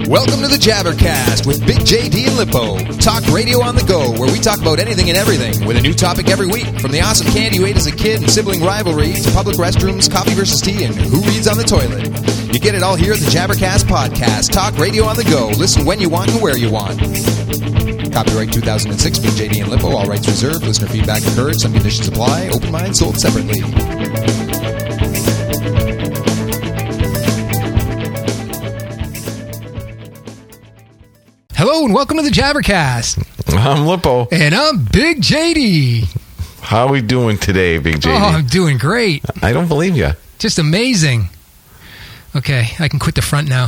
Welcome to the Jabbercast with Big JD and Lippo. Talk radio on the go, where we talk about anything and everything with a new topic every week. From the awesome candy you ate as a kid and sibling rivalry to public restrooms, coffee versus tea, and who reads on the toilet. You get it all here at the Jabbercast Podcast. Talk radio on the go. Listen when you want and where you want. Copyright 2006, Big JD and Lippo. All rights reserved. Listener feedback encouraged. Some conditions apply. Open mind sold separately. Hello and welcome to the Jabbercast. I'm Lippo. And I'm Big JD. How are we doing today, Big JD? Oh, I'm doing great. I don't believe you. Just amazing. Okay, I can quit the front now.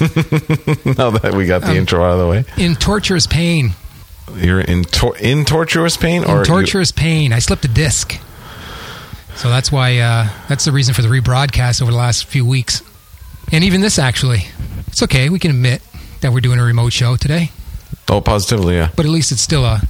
Now that we got the intro out of the way. In torturous pain. You're in torturous pain? In torturous pain. I slipped a disc. So that's why, that's the reason for the rebroadcast over the last few weeks. And even this, actually. It's okay. We can admit that we're doing a remote show today. Oh, positively, yeah. But at least it's still a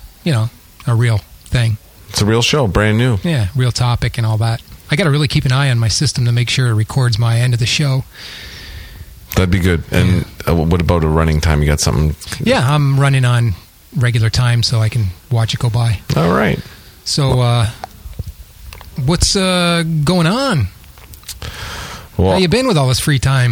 real thing. It's a real show, brand new. Yeah, real topic and all that. I got to really keep an eye on my system to make sure it records my end of the show. That'd be good. And what about a running time? You got something? Yeah, I'm running on regular time so I can watch it go by. All right. So, what's going on? Well, how you been with all this free time?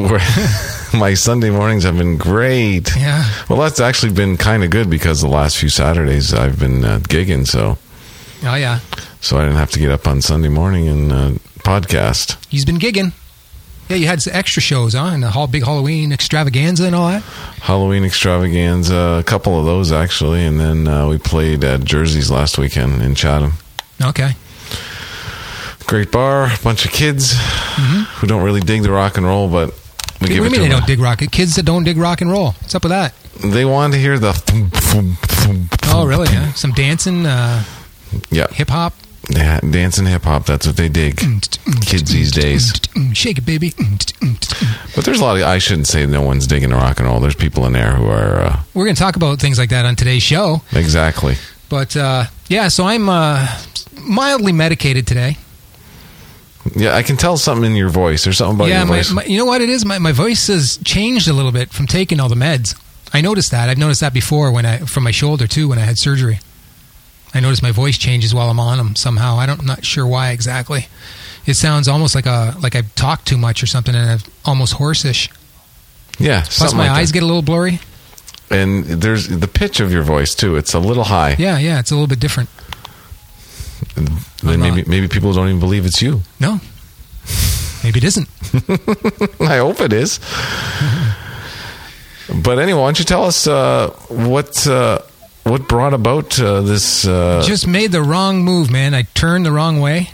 My Sunday mornings have been great. Yeah. Well, that's actually been kind of good because the last few Saturdays I've been gigging, so. Oh, yeah. So I didn't have to get up on Sunday morning and podcast. He's been gigging. Yeah, you had some extra shows on, the big Halloween extravaganza and all that. Halloween extravaganza, a couple of those actually, and then we played at Jersey's last weekend in Chatham. Okay. Great bar, a bunch of kids who don't really dig the rock and roll, but we give it to them. What do you mean they don't dig rock? Kids that don't dig rock and roll. What's up with that? They want to hear the thump, thump, thump, oh, really? Yeah. Some dancing, hip-hop? Yeah, dancing hip-hop, that's what they dig. Kids these days. Shake it, baby. But there's a lot of, I shouldn't say no one's digging the rock and roll. There's people in there who are... We're going to talk about things like that on today's show. Exactly. But, so I'm mildly medicated today. Yeah, I can tell something in your voice. There's something about your voice. You know what it is? My voice has changed a little bit from taking all the meds. I noticed that. I've noticed that before from my shoulder, too, when I had surgery. I noticed my voice changes while I'm on them somehow. I'm not sure why exactly. It sounds almost like I talk too much or something, and I'm almost hoarse-ish. Yeah, plus my eyes get a little blurry. And there's the pitch of your voice, too. It's a little high. Yeah, it's a little bit different. Then maybe people don't even believe it's you. No. Maybe it isn't. I hope it is. But anyway, why don't you tell us what brought about this... Just made the wrong move, man. I turned the wrong way.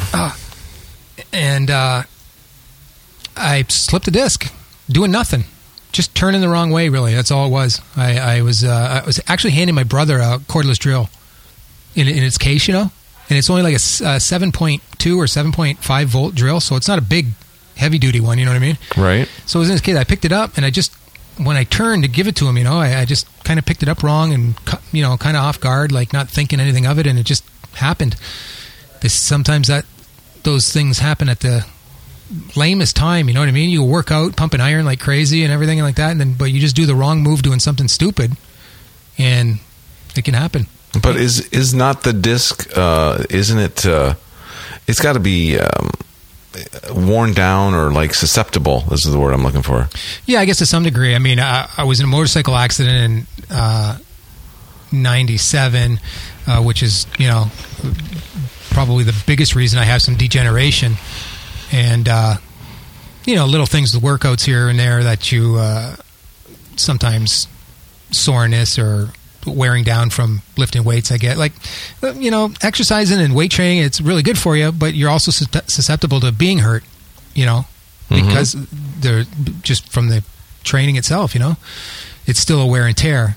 And I slipped a disc. Doing nothing. Just turning the wrong way, really. That's all it was. I was actually handing my brother a cordless drill in its case, And it's only like a 7.2 or 7.5 volt drill, so it's not a big, heavy-duty one, you know what I mean? Right. So it was in his case. I picked it up, and when I turned to give it to him, I just kind of picked it up wrong and, kind of off guard, like not thinking anything of it, and it just happened. Sometimes those things happen at the lamest time, you know what I mean? You work out, pumping iron like crazy and everything like that, but you just do the wrong move doing something stupid, and it can happen. But is not the disc, isn't it, it's got to be worn down or like susceptible, this is the word I'm looking for. Yeah, I guess to some degree. I mean, I was in a motorcycle accident in 97, which is, probably the biggest reason I have some degeneration. And, little things, the workouts here and there that you sometimes soreness or wearing down from lifting weights I get. Like, exercising and weight training, it's really good for you, but you're also susceptible to being hurt, because they're just from the training itself, it's still a wear and tear.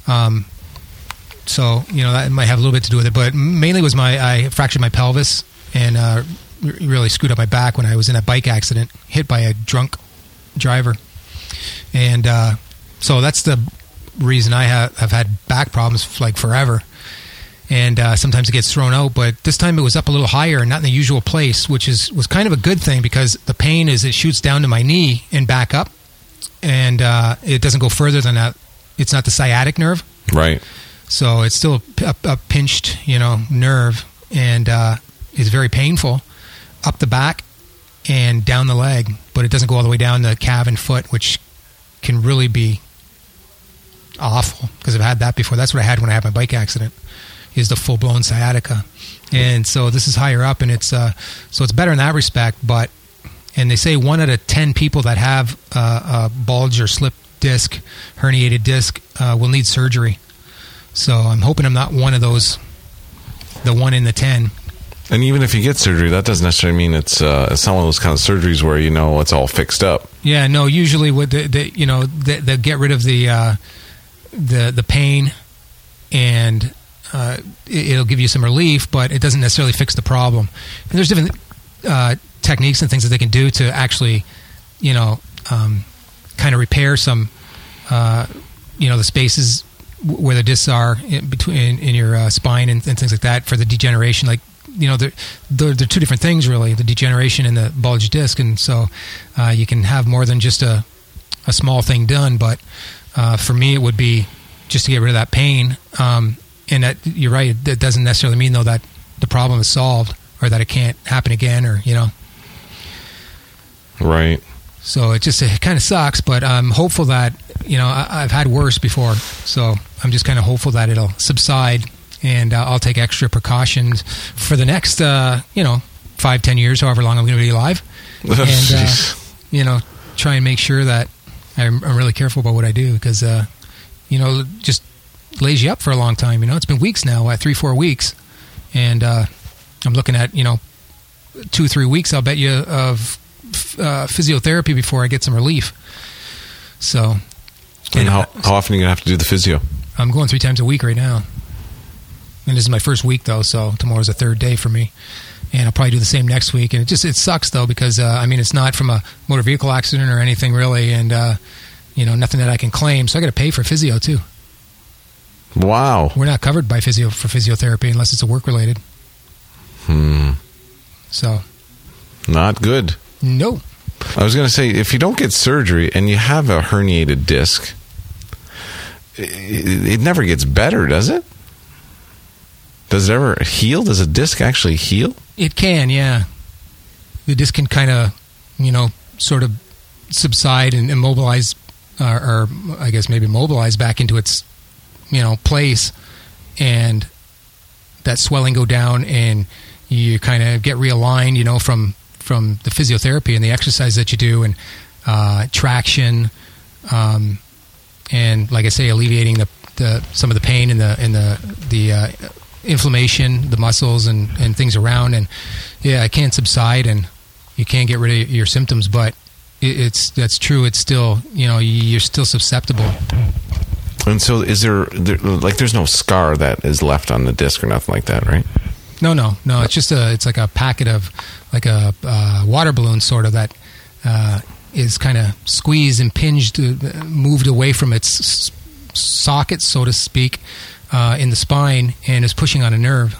So, that might have a little bit to do with it, but mainly was I fractured my pelvis and really screwed up my back when I was in a bike accident, hit by a drunk driver. And so that's the reason I have had back problems like forever. And sometimes it gets thrown out, but this time it was up a little higher and not in the usual place, which was kind of a good thing because the pain is it shoots down to my knee and back up. and it doesn't go further than that. It's not the sciatic nerve. Right. So it's still a pinched, nerve, and is very painful up the back and down the leg, but it doesn't go all the way down the calf and foot, which can really be awful because I've had that before. That's what I had when I had my bike accident, is the full-blown sciatica. And so this is higher up, and it's so it's better in that respect. And they say 1 out of 10 people that have a bulge or slip disc, herniated disc, will need surgery. So I'm hoping I'm not one of those, the 1 in the 10. And even if you get surgery, that doesn't necessarily mean it's some of those kind of surgeries where it's all fixed up. Yeah, no. Usually, with they get rid of the pain, and it'll give you some relief, but it doesn't necessarily fix the problem. And there's different techniques and things that they can do to actually, kind of repair some, the spaces where the discs are in your spine and things like that for the degeneration. Like, they're two different things, really, the degeneration and the bulge disc. And so you can have more than just a small thing done. But for me, it would be just to get rid of that pain. And that, you're right, that doesn't necessarily mean, though, that the problem is solved or that it can't happen again or, Right. So it kind of sucks, but I'm hopeful that, I've had worse before. So I'm just kind of hopeful that it'll subside, and I'll take extra precautions for the next, 5-10 years, however long I'm going to be alive. And, try and make sure that I'm really careful about what I do because, just lays you up for a long time. It's been weeks now, 3-4 weeks. And I'm looking at, 2-3 weeks, I'll bet you, of physiotherapy before I get some relief. So, and how often are you gonna have to do the physio? I'm going 3 times a week right now, and this is my first week though. So tomorrow's the 3rd day for me, and I'll probably do the same next week. And it sucks though because it's not from a motor vehicle accident or anything really, and nothing that I can claim. So I got to pay for physio too. Wow, we're not covered by physiotherapy unless it's a work related. So, not good. No. I was going to say, if you don't get surgery and you have a herniated disc, it never gets better, does it? Does it ever heal? Does a disc actually heal? It can, yeah. The disc can kind of, sort of subside and immobilize, or I guess maybe mobilize back into its, place, and that swelling go down, and you kind of get realigned, from the physiotherapy and the exercise that you do, and traction, and like I say, alleviating some of the pain and the inflammation, the muscles and things around, and it can subside, and you can get rid of your symptoms, but that's true. It's still, you're still susceptible. And so, is there there's no scar that is left on the disc or nothing like that, right? No. It's just it's like a packet of, like a water balloon sort of that is kind of squeezed and pinged, moved away from its socket, so to speak, in the spine, and is pushing on a nerve.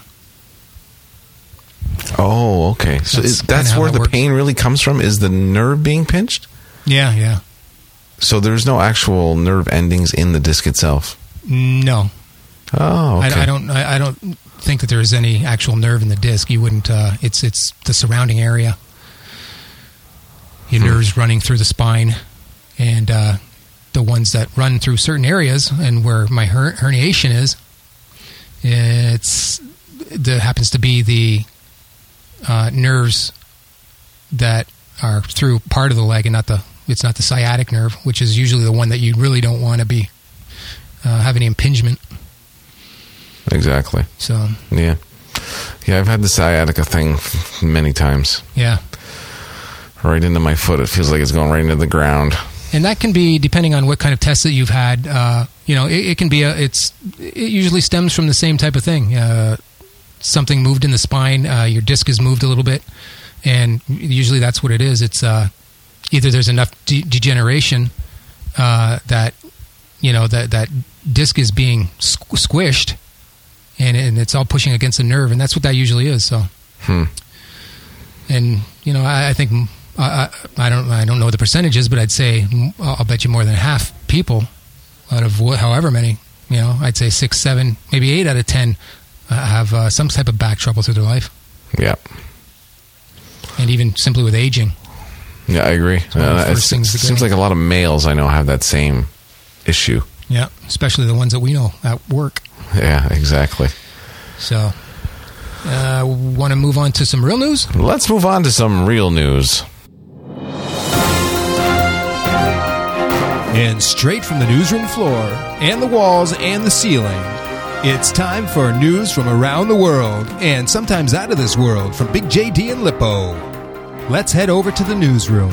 Oh, okay. So that's where the pain really comes from, is the nerve being pinched? Yeah. So there's no actual nerve endings in the disc itself? No. Oh, okay. I don't think that there is any actual nerve in the disc. You wouldn't. It's the surrounding area. Your nerves running through the spine, and the ones that run through certain areas, and where my herniation is, there happens to be the nerves that are through part of the leg, and it's not the sciatic nerve, which is usually the one that you really don't want to be have any impingement. Exactly. So yeah, I've had the sciatica thing many times. Yeah, right into my foot. It feels like it's going right into the ground. And that can be, depending on what kind of test that you've had. It can be it usually stems from the same type of thing. Something moved in the spine. Your disc is moved a little bit, and usually that's what it is. It's either there's enough degeneration that that disc is being squished, and it's all pushing against the nerve, and that's what that usually is. So, and I think I don't know the percentages, but I'd say I'll bet you more than half people out of however many, I'd say 6, 7, maybe 8 out of 10 have some type of back trouble through their life. Yeah. And even simply with aging. Yeah, I agree. It seems like a lot of males I know have that same issue. Yeah, especially the ones that we know at work. Yeah, exactly. So, want to move on to some real news? Let's move on to some real news. And straight from the newsroom floor and the walls and the ceiling, it's time for news from around the world and sometimes out of this world from Big JD and Lippo. Let's head over to the newsroom.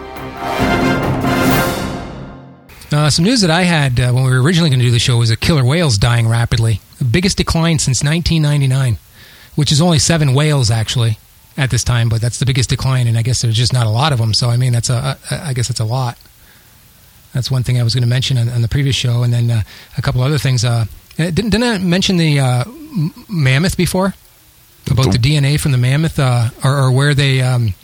Some news that I had when we were originally going to do the show was that killer whales dying rapidly. The biggest decline since 1999, which is only 7 whales actually at this time, but that's the biggest decline, and I guess there's just not a lot of them. So I mean, I guess it's a lot. That's one thing I was going to mention on the previous show, and then a couple other things. Didn't I mention the mammoth before? About the DNA from the mammoth, or where they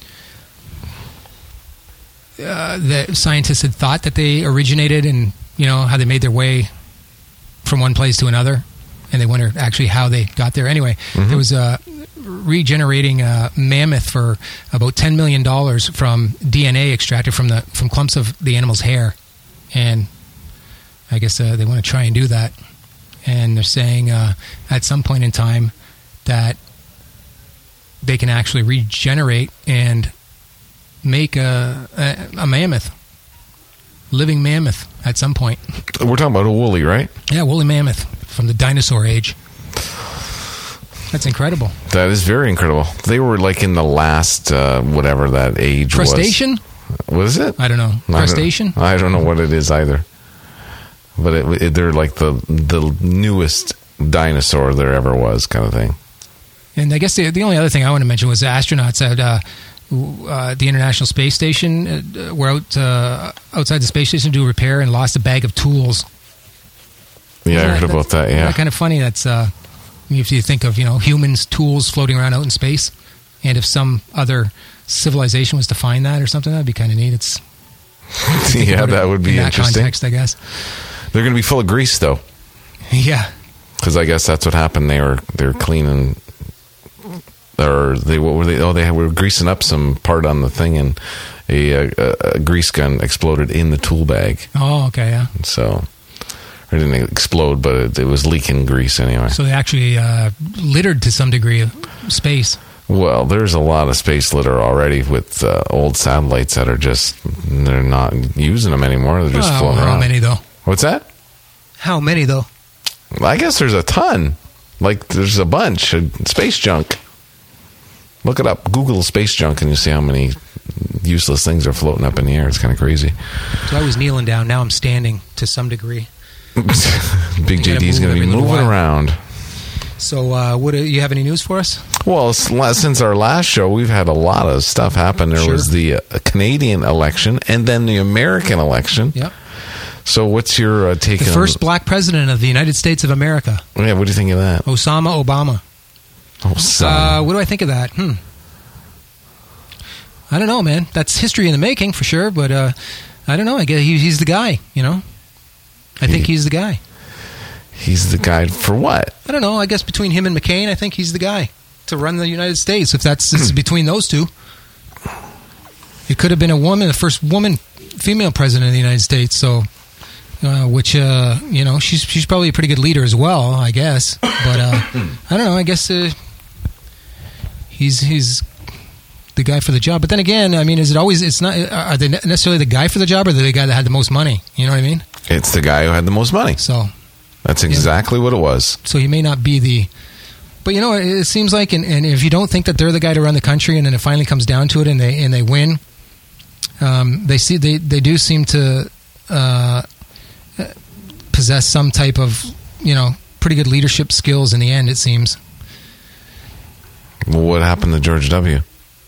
the scientists had thought that they originated, and how they made their way from one place to another, and they wonder actually how they got there. Anyway, there was regenerating a mammoth for about $10 million from DNA extracted from clumps of the animal's hair, and I guess they want to try and do that. And they're saying at some point in time that they can actually regenerate and make a mammoth, living mammoth at some point. We're talking about a woolly, right? Yeah, woolly mammoth from the dinosaur age. That's incredible. That is very incredible. They were like in the last, whatever that age Crustacean? Was it? I don't know. Crustacean? I don't know what it is either. But they're like the newest dinosaur there ever was, kind of thing. And I guess the only other thing I want to mention was the astronauts at the International Space Station were outside the space station to do a repair and lost a bag of tools. Yeah, I heard about that, yeah. Kind of funny. That's if you think of humans' tools floating around out in space, and if some other civilization was to find that or something, that'd be kind of neat. Yeah, that would be interesting. Context, I guess. They're going to be full of grease, though. Yeah. Because I guess that's what happened. They were cleaning, or they were greasing up some part on the thing, and a grease gun exploded in the tool bag. Oh, okay, yeah. So it didn't explode, but it was leaking grease anyway. So they actually littered to some degree of space. Well, there's a lot of space litter already with old satellites that are they're not using them anymore. They're just floating around. How many, though? What's that? How many, though? I guess there's a ton. Like, there's a bunch of space junk. Look it up. Google space junk, and you'll see how many useless things are floating up in the air. It's kind of crazy. So I was kneeling down. Now I'm standing to some degree. Big JD's going to be moving around. So, do you have any news for us? Well, since our last show, we've had a lot of stuff happen. There was the Canadian election and then the American election. Yep. So what's your take on... The first black president of the United States of America. Yeah, what do you think of that? Osama Obama. Osama. What do I think of that? I don't know, man. That's history in the making, for sure, but I don't know. I guess he's the guy, I think he's the guy. He's the guy for what? I don't know. I guess between him and McCain, I think he's the guy to run the United States. If that's between those two, it could have been a woman, the first female president of the United States. So, which she's probably a pretty good leader as well, I guess. But I don't know. I guess he's the guy for the job. But then again, I mean, is it always? It's not. Are they necessarily the guy for the job, or the guy that had the most money? You know what I mean? It's the guy who had the most money. So. That's exactly what it was. So he may not be the... But, it seems like, and if you don't think that they're the guy to run the country, and then it finally comes down to it, and they win, they do seem to possess some type of, pretty good leadership skills in the end, it seems. Well, what happened to George W.?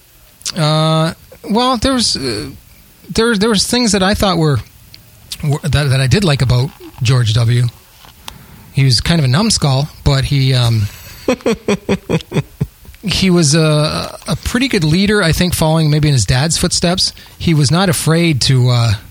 Well, there was things that I thought were that I did like about George W. He was kind of a numbskull, but he he was a pretty good leader, I think, following maybe in his dad's footsteps. He was not afraid to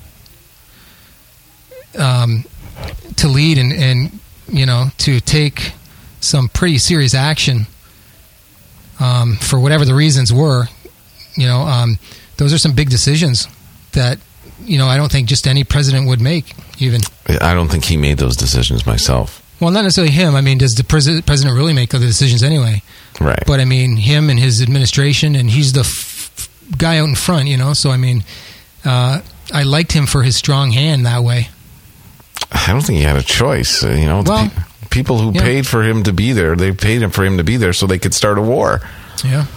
lead and to take some pretty serious action for whatever the reasons were. Those are some big decisions that I don't think just any president would make. Even I don't think he made those decisions myself. Well, not necessarily him. I mean, does the president really make other decisions anyway? Right. But I mean, him and his administration, and he's the guy out in front. So I mean, I liked him for his strong hand that way. I don't think he had a choice. Well, people who paid for him to be there, they paid him for him to be there so they could start a war. Yeah.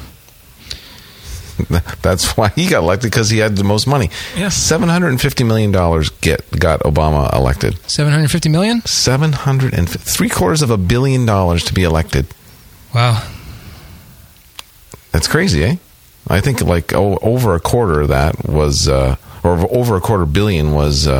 That's why he got elected, because he had the most money. Yeah. $750 million got Obama elected. $750 million? $750 billion to be elected. Wow. That's crazy, eh? I think like over a quarter of that was, or over a $250 million was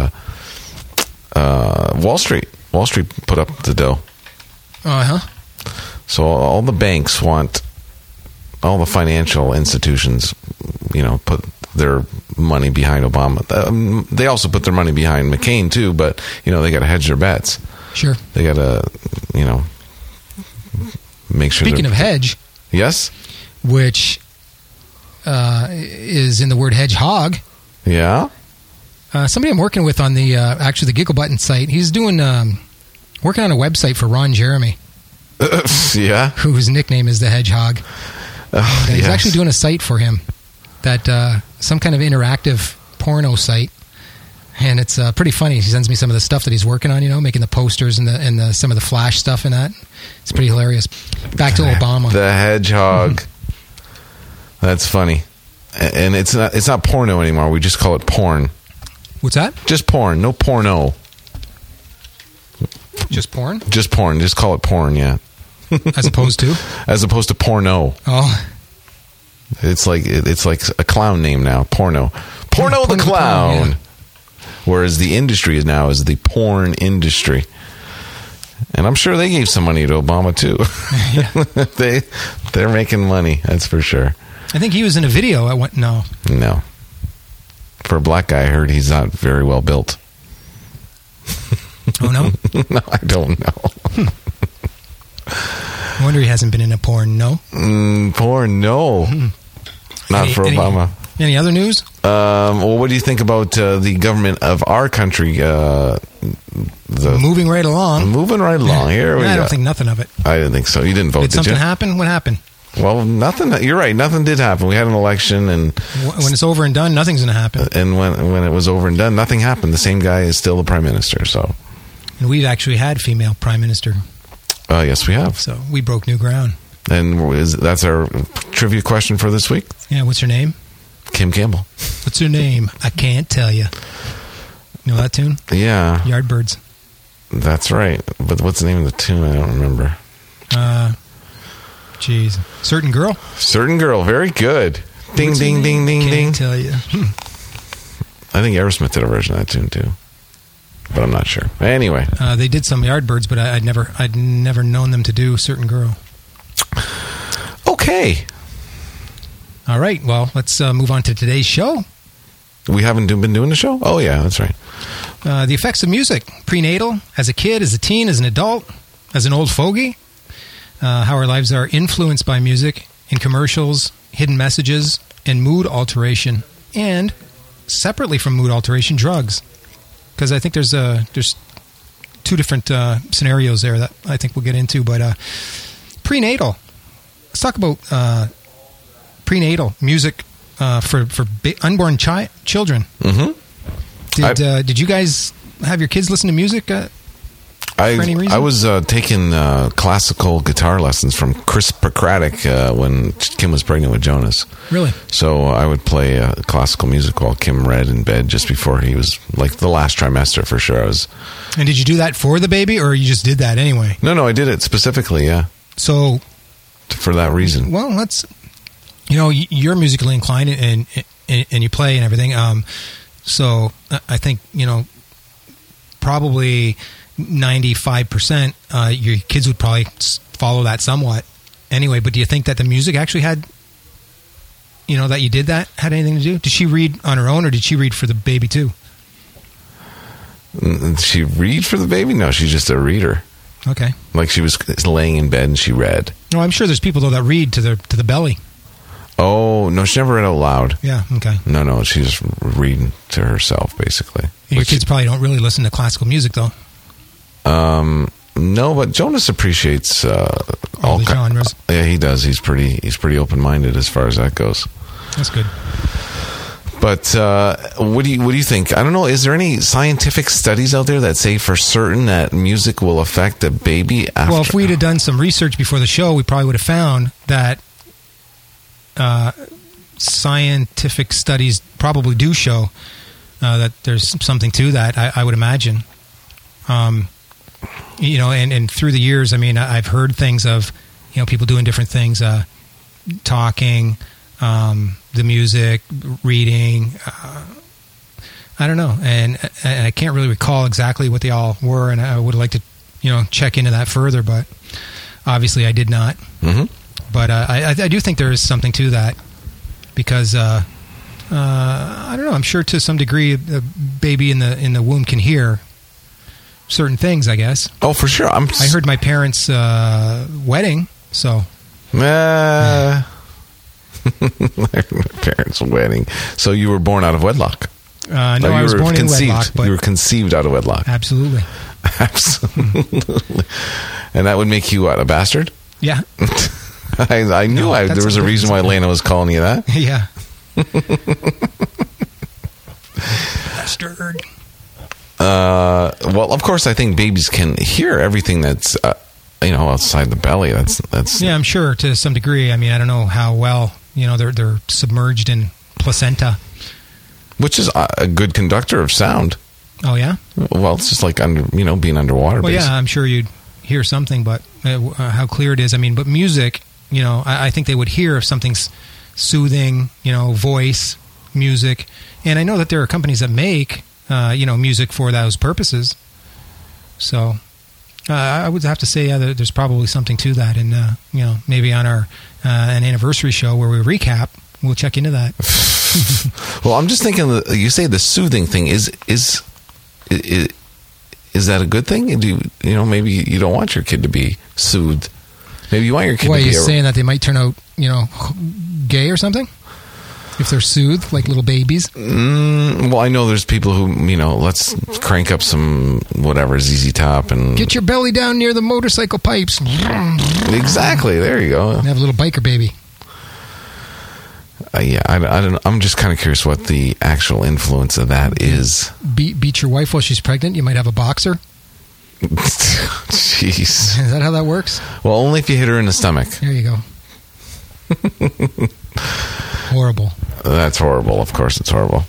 Wall Street. Wall Street put up the dough. Uh-huh. So all the banks want, all the financial institutions, put their money behind Obama. They also put their money behind McCain too, but they got to hedge their bets. Sure. They got to, make sure. Speaking of hedge, yes, which is in the word hedgehog. Yeah. Somebody I'm working with on the actually the Gigglebutton site. He's doing working on a website for Ron Jeremy. Yeah. Whose nickname is the Hedgehog. He's actually doing a site for him, that some kind of interactive porno site, and it's pretty funny. He sends me some of the stuff that he's working on, making the posters and some of the Flash stuff and that. It's pretty hilarious. Back to Obama. The Hedgehog. That's funny, and it's not porno anymore. We just call it porn. What's that? Just porn, no porno. Just porn? Just porn. Just call it porn. Yeah. As opposed to? As opposed to porno. Oh. It's like a clown name now. Porno the clown. Yeah. Whereas the industry is the porn industry. And I'm sure they gave some money to Obama too. Yeah. They're making money, that's for sure. I think he was in a video. No. For a black guy, I heard he's not very well built. Oh no? No, I don't know. I wonder he hasn't been in a porn, no? Porn, no. Not for Obama. Any other news? Well, what do you think about the government of our country? Moving right along. Moving right along. Here we go. I don't think nothing of it. I didn't think so. You didn't vote, did something happen? What happened? Well, nothing. You're right. Nothing did happen. We had an election, and when it's over and done, nothing's going to happen. And when it was over and done, nothing happened. The same guy is still the prime minister. So, and we've actually had female prime minister. Yes, we have. So we broke new ground. And that's our trivia question for this week. Yeah. What's her name? Kim Campbell. What's her name? I can't tell you. You know that tune? Yeah. Yardbirds. That's right. But what's the name of the tune? I don't remember. Jeez. Certain Girl? Certain Girl. Very good. Ding, ding, ding, ding, ding. Can't tell you. I think Aerosmith did a version of that tune too. But I'm not sure. Anyway. They did some Yardbirds, but I'd never known them to do Certain Girl. Okay. All right. Well, let's move on to today's show. We haven't been doing the show? Oh, yeah, that's right. The effects of music. Prenatal, as a kid, as a teen, as an adult, as an old fogey. How our lives are influenced by music in commercials, hidden messages, and mood alteration. And, separately from mood alteration, drugs. Because I think there's two different scenarios there that I think we'll get into. But prenatal. Let's talk about prenatal music for unborn children. Mm-hmm. Did you guys have your kids listen to music for any reason? I was taking classical guitar lessons from Chris Pokratic when Kim was pregnant with Jonas. Really? So I would play classical music while Kim read in bed just before he was, like, the last trimester for sure. And did you do that for the baby, or you just did that anyway? No, I did it specifically, yeah. So... for that reason. Well, you're musically inclined and you play and everything. So I think, probably 95%, your kids would probably follow that somewhat. anyway, but do you think that the music actually had, that you did that, had anything to do? Did she read on her own, or did she read for the baby too? Did she read for the baby? No, she's just a reader. Okay. Like she was laying in bed and she read. No, I'm sure there's people, though, that read to the belly. Oh, no, she never read out loud. Yeah, okay. No, she's reading to herself, basically. Your kids probably don't really listen to classical music, though. No, but Jonas appreciates all the genres. Yeah, he does. He's pretty open-minded as far as that goes. That's good. But what do you think? I don't know. Is there any scientific studies out there that say for certain that music will affect a baby after? Well, if we'd have done some research before the show, we probably would have found that scientific studies probably do show that there's something to that. I would imagine. And through the years, I mean, I've heard things of, people doing different things, talking, the music, reading. I don't know, and I can't really recall exactly what they all were, and I would like to, check into that further, but obviously I did not. Mm-hmm. But I do think there is something to that, because I don't know. I'm sure to some degree, a baby in the womb can hear certain things, I guess. Oh, for sure. I heard my parents' wedding, so. My parents' wedding. So you were born out of wedlock? No, I was born in wedlock. But you were conceived out of wedlock. Absolutely. Absolutely. And that would make you what, a bastard? Yeah. I knew there was a reason why Lena was calling you that. Yeah. Bastard. Well, of course, I think babies can hear everything that's outside the belly. That's. Yeah, I'm sure to some degree. I mean, I don't know how well they're submerged in placenta, which is a good conductor of sound. Oh yeah. Well, it's just like being underwater. Well, yeah, I'm sure you'd hear something, but how clear it is. I mean, but music. I think they would hear if something's soothing. Voice, music, and I know that there are companies that make. Music for those purposes. So I would have to say there's probably something to that. And, maybe on our an anniversary show where we recap, we'll check into that. Well, I'm just thinking, you say the soothing thing. Is that a good thing? Do maybe you don't want your kid to be soothed. Maybe you want your kid to be... What, are you saying that they might turn out, gay or something? If they're soothed, like little babies? Well, I know there's people who, let's crank up some whatever, ZZ Top and... Get your belly down near the motorcycle pipes. Exactly. There you go. And have a little biker baby. Yeah, I don't know. I'm just kind of curious what the actual influence of that is. Beat your wife while she's pregnant? You might have a boxer? Jeez. Is that how that works? Well, only if you hit her in the stomach. There you go. Horrible. That's horrible. Of course it's horrible.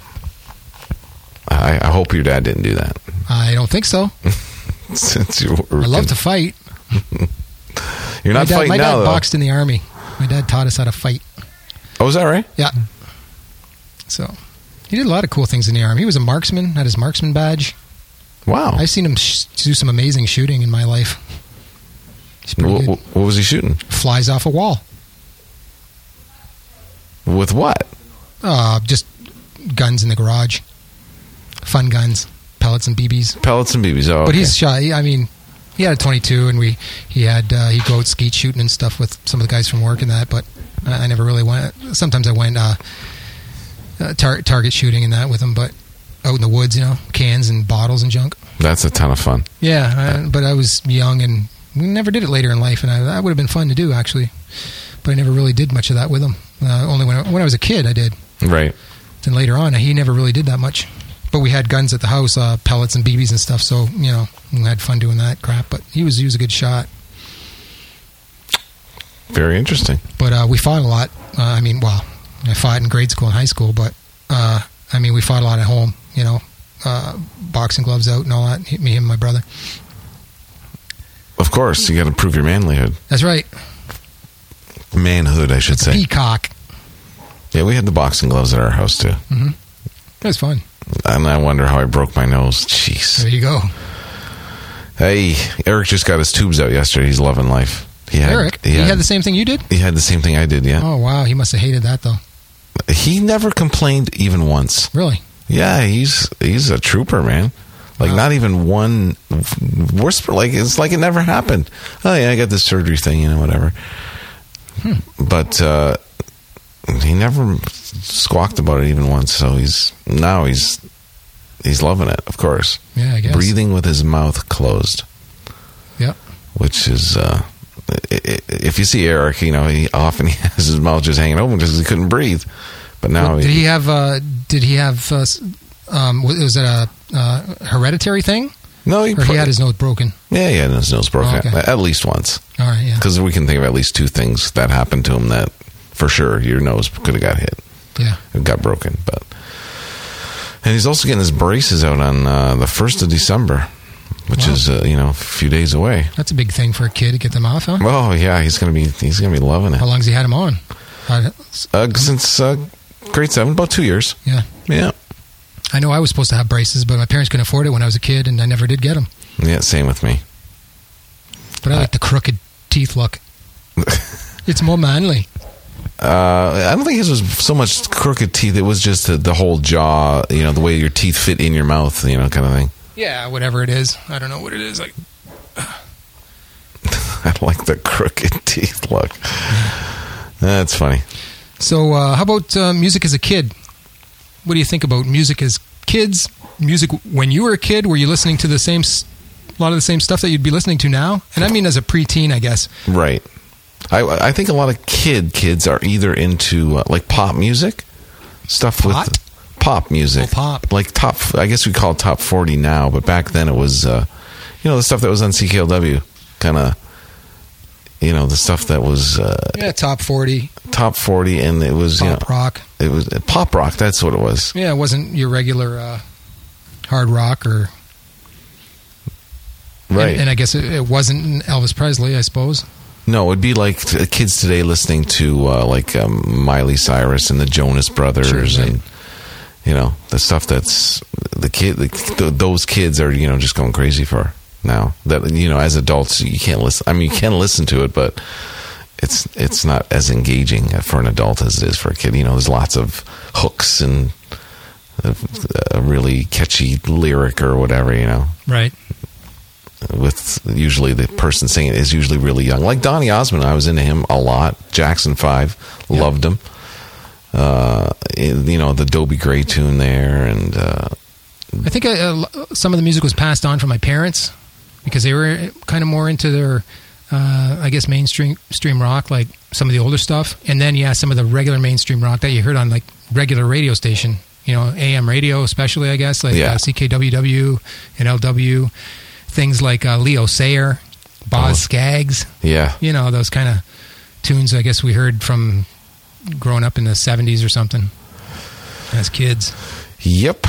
I hope your dad didn't do that. I don't think so. Since you were I love to fight. You're not fighting now, though. My dad boxed in the Army. My dad taught us how to fight. Oh, is that right? Yeah. So, he did a lot of cool things in the Army. He was a marksman, had his marksman badge. Wow. I've seen him do some amazing shooting in my life. He's pretty good. What was he shooting? Flies off a wall. With what? Just guns in the garage. Fun guns. Pellets and BBs. Pellets and BBs, oh, okay. But he's shot. I mean, he had a 22, and he'd go out skeet shooting and stuff with some of the guys from work and that, but I never really went. Sometimes I went target shooting and that with him, but out in the woods, cans and bottles and junk. That's a ton of fun. Yeah, but I was young, and we never did it later in life, and that would have been fun to do, actually. But I never really did much of that with him. Only when I was a kid, I did. Right. Then later on, he never really did that much. But we had guns at the house, pellets and BBs and stuff, so, we had fun doing that crap. But he was a good shot. Very interesting. But we fought a lot. I fought in grade school and high school, but, we fought a lot at home, boxing gloves out and all that, me and my brother. Of course, you got to prove your manlyhood. That's right. Manhood, I should say. Peacock. Yeah, we had the boxing gloves at our house, too. Mm-hmm. It was fun. And I wonder how I broke my nose. Jeez. There you go. Hey, Eric just got his tubes out yesterday. He's loving life. Eric? He had the same thing you did? He had the same thing I did, yeah. Oh, wow. He must have hated that, though. He never complained even once. Really? Yeah, he's a trooper, man. Like, not even one whisper. Like, it's like it never happened. Oh, yeah, I got this surgery thing, whatever. But he never squawked about it even once. So he's loving it, of course. Yeah, I guess. Breathing with his mouth closed. Yep. Which is, if you see Eric, he often has his mouth just hanging open because he couldn't breathe. But now did he have? Was it a hereditary thing? No, he had his nose broken. Yeah, he had his nose broken at least once. All right, yeah. Because we can think of at least two things that happened to him that, for sure, your nose could have got hit. Yeah, it got broken. And he's also getting his braces out on the 1st of December, which is a few days away. That's a big thing for a kid to get them off, huh? Oh yeah, he's gonna be loving it. How long's he had him on? Since grade 7, about 2 years. Yeah. I know I was supposed to have braces, but my parents couldn't afford it when I was a kid, and I never did get them. Yeah, same with me. But I like the crooked teeth look. It's more manly. I don't think his was so much crooked teeth. It was just the whole jaw, the way your teeth fit in your mouth, kind of thing. Yeah, whatever it is. I don't know what it is. Like, I like the crooked teeth look. That's funny. So, how about music as a kid? What do you think about music as kids? Music when you were a kid? Were you listening to a lot of the same stuff that you'd be listening to now? And I mean as a preteen, I guess. Right. I think a lot of kids are either into like pop music, stuff with pop music. Oh, pop. Like I guess we call it top 40 now, but back then it was, the stuff that was on CKLW, kind of, the stuff that was... top 40. Top 40, and it was... Pop rock. It was pop rock, that's what it was. Yeah, it wasn't your regular hard rock or... Right. And I guess it wasn't Elvis Presley, I suppose. No, it'd be like kids today listening to Miley Cyrus and the Jonas Brothers, sure, right. And the stuff that's those kids are just going crazy for now. That as adults you can't listen. I mean, you can listen to it, but it's not as engaging for an adult as it is for a kid. There's lots of hooks and a really catchy lyric or whatever. Right. With usually the person singing is usually really young, like Donny Osmond. I was into him a lot. Jackson 5, loved him. The Dobie Gray tune there, and I think some of the music was passed on from my parents because they were kind of more into their, I guess, mainstream rock, like some of the older stuff, and then some of the regular mainstream rock that you heard on like regular radio station, AM radio, especially, I guess, like CKWW and LW. Things like Leo Sayer, Boz Scaggs. Yeah. Those kind of tunes I guess we heard from growing up in the 70s or something as kids. Yep.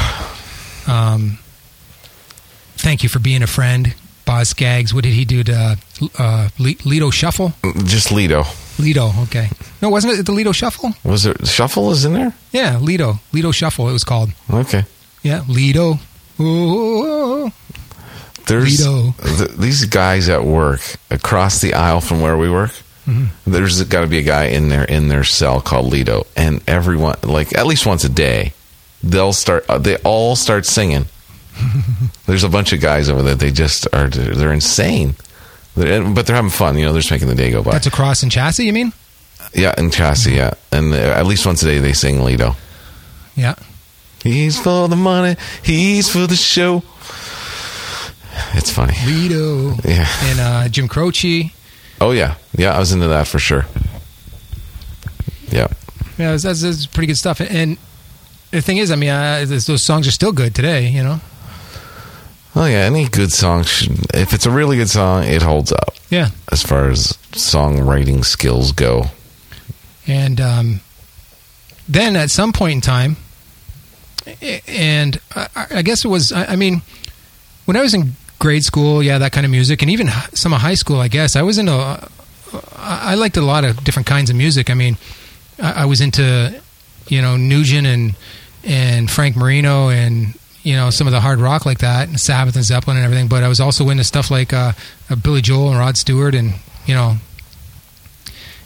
Thank You for Being a Friend, Boz Scaggs. What did he do to Lido Shuffle? Just Lido. Lido, okay. No, wasn't it the Lido Shuffle? Was there Shuffle is in there? Yeah, Lido Shuffle it was called. Okay. Yeah, Lido. Ooh. There's these guys at work across the aisle from where we work. Mm-hmm. There's got to be a guy in their cell called Lido, and everyone, like at least once a day, they all start singing. There's a bunch of guys over there. They're insane, but they're having fun. They're just making the day go by. That's across in Chassis, you mean? Yeah, in Chassis. Yeah, and at least once a day they sing Lido. Yeah. He's for the money. He's for the show. It's funny. Lido. Yeah. And Jim Croce. Oh, yeah. Yeah, I was into that for sure. Yeah. Yeah, that's pretty good stuff. And the thing is, I mean, those songs are still good today, Oh, yeah. Any good song, if it's a really good song, it holds up. Yeah. As far as songwriting skills go. And then at some point in time, and I guess it was, I mean, when I was in grade school, that kind of music, and even some of high school, I guess, I was into, I liked a lot of different kinds of music. I mean, I was into, Nugent and Frank Marino and, some of the hard rock like that, and Sabbath and Zeppelin and everything, but I was also into stuff like Billy Joel and Rod Stewart and,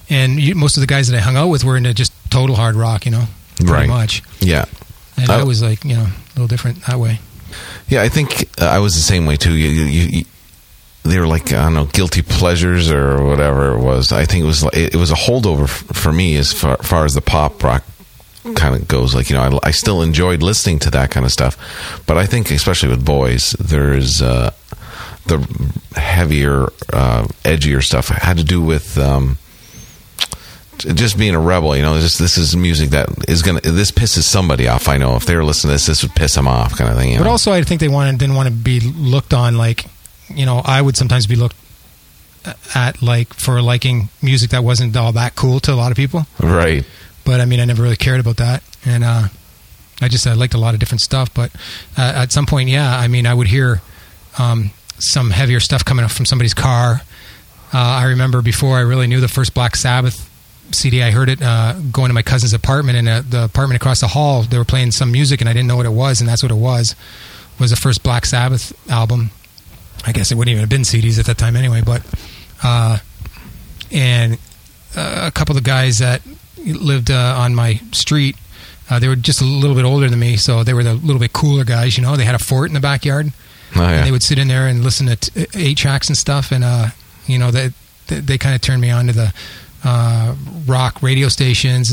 And most of the guys that I hung out with were into just total hard rock, pretty much. Yeah. And I was like, a little different that way. Yeah, I think I was the same way too. They were like, I don't know, guilty pleasures or whatever it was. I think it was a holdover for me as far as the pop rock kind of goes. Like, I still enjoyed listening to that kind of stuff, but I think especially with boys, there's the heavier, edgier stuff had to do with just being a rebel. This is music that this pisses somebody off. I know if they were listening to this would piss them off, kind of thing. But also, I think they didn't want to be looked on like, I would sometimes be looked at like for liking music that wasn't all that cool to a lot of people. Right. But I mean, I never really cared about that, and I liked a lot of different stuff. But at some point, I would hear some heavier stuff coming up from somebody's car. I remember before I really knew the first Black Sabbath CD, I heard it going to my cousin's apartment, and the apartment across the hall, they were playing some music, and I didn't know what it was, and that's what it was the first Black Sabbath album. I guess it wouldn't even have been CDs at that time anyway, but and a couple of the guys that lived on my street, they were just a little bit older than me, so they were the little bit cooler guys. They had a fort in the backyard. Oh, yeah. And they would sit in there and listen to 8-tracks and stuff, and they kind of turned me on to the rock radio stations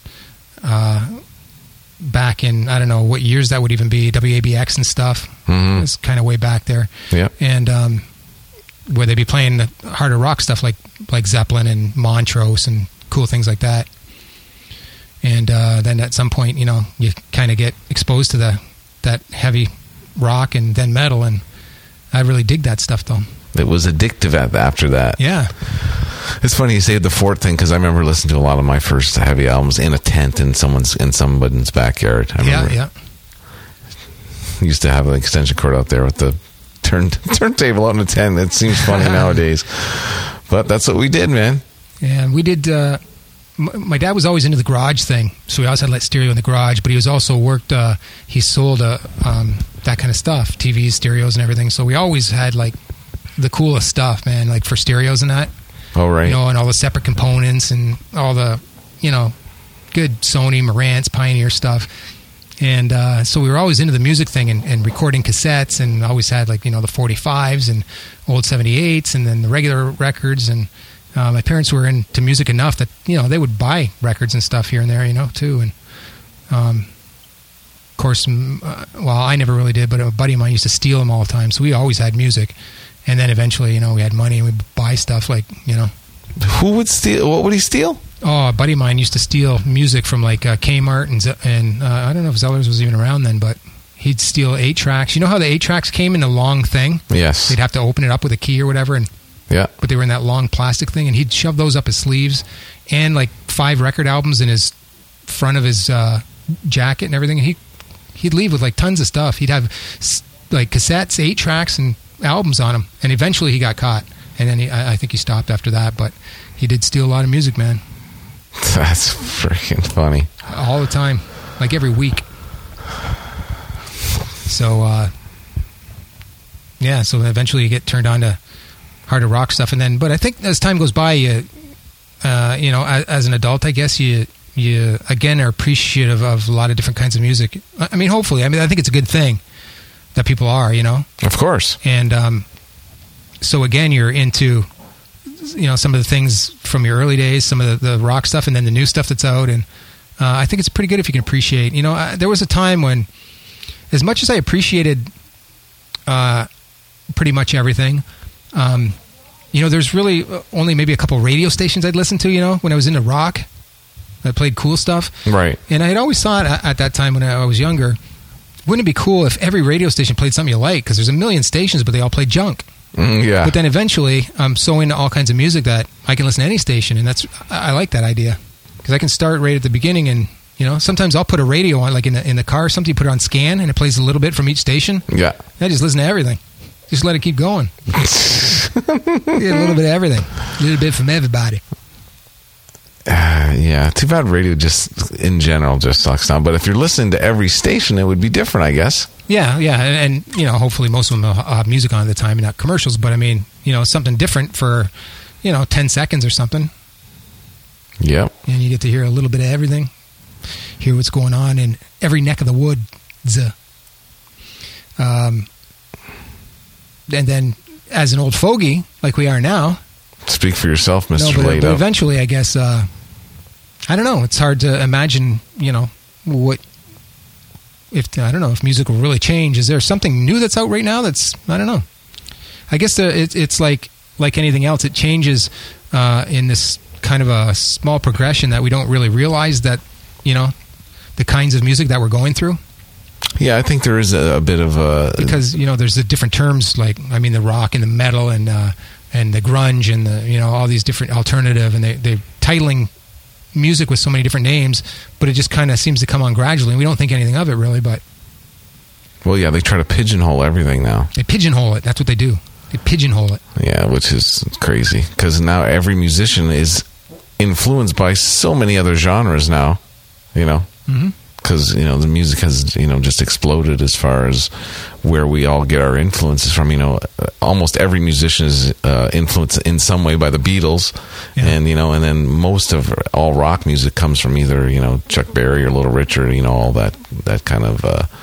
back in, I don't know what years that would even be, WABX and stuff. Mm-hmm. It was kind of way back there. Yeah. And where they'd be playing the harder rock stuff like Zeppelin and Montrose and cool things like that. And then at some point, you kind of get exposed to that heavy rock and then metal, and I really dig that stuff though. It was addictive after that. Yeah. It's funny you say the fort thing, because I remember listening to a lot of my first heavy albums in a tent in somebody's backyard. I remember used to have an extension cord out there with the turntable out in a tent. It seems funny nowadays, but that's what we did, man. Yeah, and we did. My dad was always into the garage thing, so we always had stereo in the garage. But he was also worked. He sold that kind of stuff, TVs, stereos, and everything. So we always had like the coolest stuff, man, like for stereos and that. Oh, right. And all the separate components and all the, good Sony, Marantz, Pioneer stuff. And so we were always into the music thing and recording cassettes, and always had the 45s and old 78s and then the regular records. And my parents were into music enough that, they would buy records and stuff here and there, too. And of course, I never really did, but a buddy of mine used to steal them all the time. So we always had music. And then eventually, we had money and we'd buy stuff Who would steal? What would he steal? Oh, a buddy of mine used to steal music from Kmart and I don't know if Zellers was even around then, but he'd steal 8-tracks. You know how the 8-tracks came in the long thing? Yes. They'd have to open it up with a key or whatever, but they were in that long plastic thing, and he'd shove those up his sleeves and 5 record albums in his front of his jacket and everything. And he'd leave with tons of stuff. He'd have cassettes, 8-tracks, and albums on him, and eventually he got caught, and then I think he stopped after that, but he did steal a lot of music, man. That's freaking funny. All the time, every week. So so eventually you get turned on to harder rock stuff, and then, but I think as time goes by, you as an adult, I guess you again are appreciative of a lot of different kinds of music. I mean, hopefully, I think it's a good thing that people are, Of course. And so again, you're into, some of the things from your early days, some of the rock stuff, and then the new stuff that's out. And I think it's pretty good if you can appreciate. There was a time when, as much as I appreciated pretty much everything, there's really only maybe a couple radio stations I'd listen to, when I was into rock that played cool stuff. Right. And I had always thought at that time when I was younger, wouldn't it be cool if every radio station played something you like? Because there's a million stations, but they all play junk. Yeah. But then eventually, I'm so into all kinds of music that I can listen to any station, and I like that idea, because I can start right at the beginning. And sometimes I'll put a radio on, in the car, something, put it on scan, and it plays a little bit from each station. Yeah. And I just listen to everything. Just let it keep going. Get a little bit of everything, a little bit from everybody. Yeah, too bad radio just in general just sucks now. But if you're listening to every station, it would be different, I guess. Yeah, and hopefully most of them will have music on at the time and not commercials. But I mean, something different for 10 seconds or something. Yep. And you get to hear a little bit of everything, hear what's going on in every neck of the woods. And then, as an old fogey, like we are now... Speak for yourself, Mr. No, Laid but Up. eventually, I guess, I don't know. It's hard to imagine, what... if music will really change. Is there something new that's out right now that's... I don't know. I guess it's like anything else. It changes in this kind of a small progression that we don't really realize that, the kinds of music that we're going through. Yeah, I think there is a bit of a... Because, there's the different terms, the rock and the metal and the grunge and the, all these different alternative, and they're titling music with so many different names, but it just kind of seems to come on gradually. We don't think anything of it, really, but... Well, yeah, they try to pigeonhole everything now. They pigeonhole it. That's what they do. They pigeonhole it. Yeah, which is crazy, because now every musician is influenced by so many other genres now, Mm-hmm. Because the music has just exploded as far as where we all get our influences from. Almost every musician is influenced in some way by the Beatles, yeah. and then most of all rock music comes from either Chuck Berry or Little Richard. All that kind of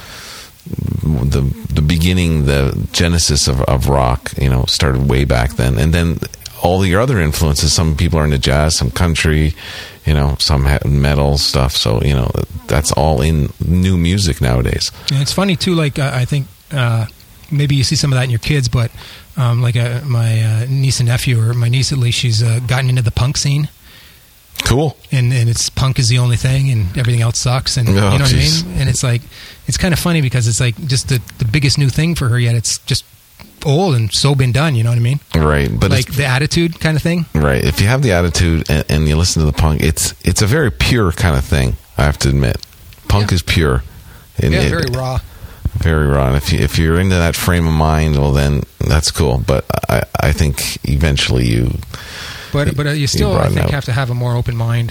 the beginning, the genesis of rock. Started way back then, and then all your other influences. Some people are into jazz, some country. Some metal stuff. So, that's all in new music nowadays. And it's funny, too, I think maybe you see some of that in your kids, but my niece and nephew, or my niece at least, she's gotten into the punk scene. Cool. And it's punk is the only thing, and everything else sucks. And you know what I mean? And it's kind of funny because it's just the biggest new thing for her, yet it's just old and so been done, you know what I mean? Right. But the attitude kind of thing. Right. If you have the attitude and you listen to the punk, it's a very pure kind of thing, I have to admit. Punk is pure. Very raw. Very raw. And if you're into that frame of mind, well, then that's cool. But I think eventually you... But you still, I think, have to have a more open mind.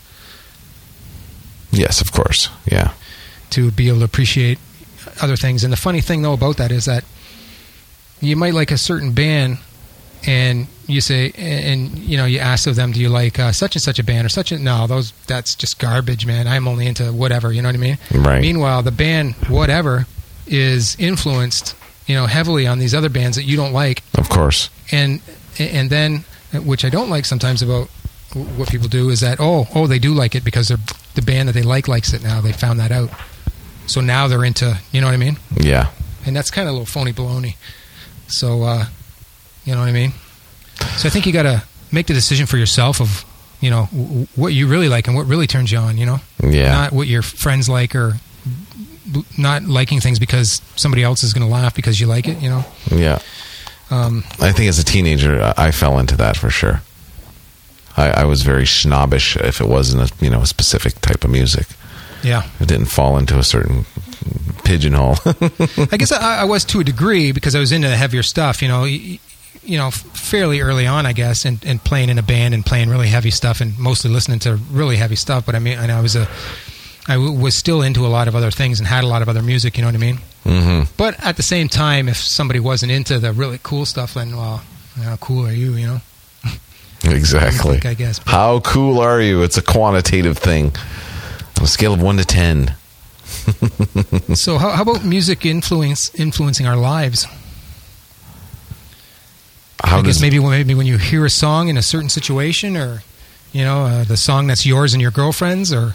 Yes, of course. Yeah. To be able to appreciate other things. And the funny thing, though, about that is that you might like a certain band, and you say, and you ask of them, do you like such and such a band or such a... No, that's just garbage, man. I'm only into whatever, you know what I mean? Right. Meanwhile, the band whatever is influenced, heavily on these other bands that you don't like. Of course. And then, which I don't like sometimes about what people do, is that, oh, they do like it because the band that they likes it now. They found that out. So now they're into, you know what I mean? Yeah. And that's kind of a little phony baloney. So, you know what I mean? So I think you got to make the decision for yourself of, what you really like and what really turns you on, Yeah. Not what your friends like, or not liking things because somebody else is going to laugh because you like it, Yeah. I think as a teenager, I fell into that for sure. I was very snobbish if it wasn't a specific type of music. Yeah. It didn't fall into a certain pigeonhole. I guess I was to a degree because I was into the heavier stuff, fairly early on, I guess, and playing in a band and playing really heavy stuff and mostly listening to really heavy stuff. But I mean, I was still into a lot of other things and had a lot of other music, you know what I mean? Mm-hmm. But at the same time, if somebody wasn't into the really cool stuff, then, well, how cool are you, Exactly. I guess. But how cool are you? It's a quantitative thing. On a scale of 1 to 10. So how about music influencing our lives? I guess maybe when you hear a song in a certain situation, or the song that's yours and your girlfriend's, or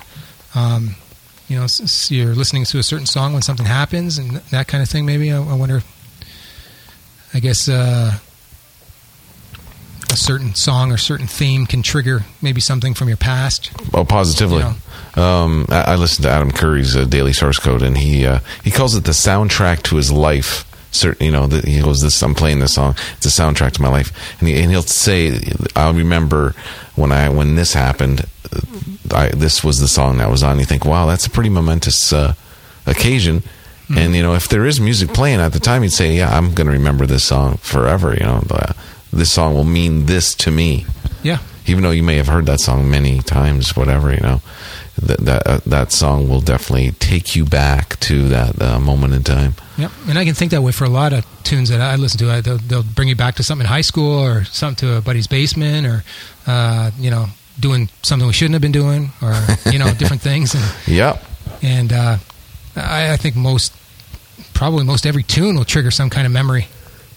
you're listening to a certain song when something happens and that kind of thing. Maybe I wonder. I guess a certain song or certain theme can trigger maybe something from your past. Oh, positively. I listened to Adam Curry's Daily Source Code, and he calls it the soundtrack to his life. Certain, he goes, I'm playing this song. It's a soundtrack to my life, and he'll say, I remember when this happened. This was the song that was on. You think, wow, that's a pretty momentous occasion. Mm-hmm. And if there is music playing at the time, you'd say, yeah, I'm going to remember this song forever. This song will mean this to me. Yeah. Even though you may have heard that song many times, whatever, that song will definitely take you back to that moment in time. Yep, and I can think that way for a lot of tunes that I listen to. They'll bring you back to something in high school, or something to a buddy's basement, or doing something we shouldn't have been doing, or different things. And Yep. and I think probably most every tune will trigger some kind of memory.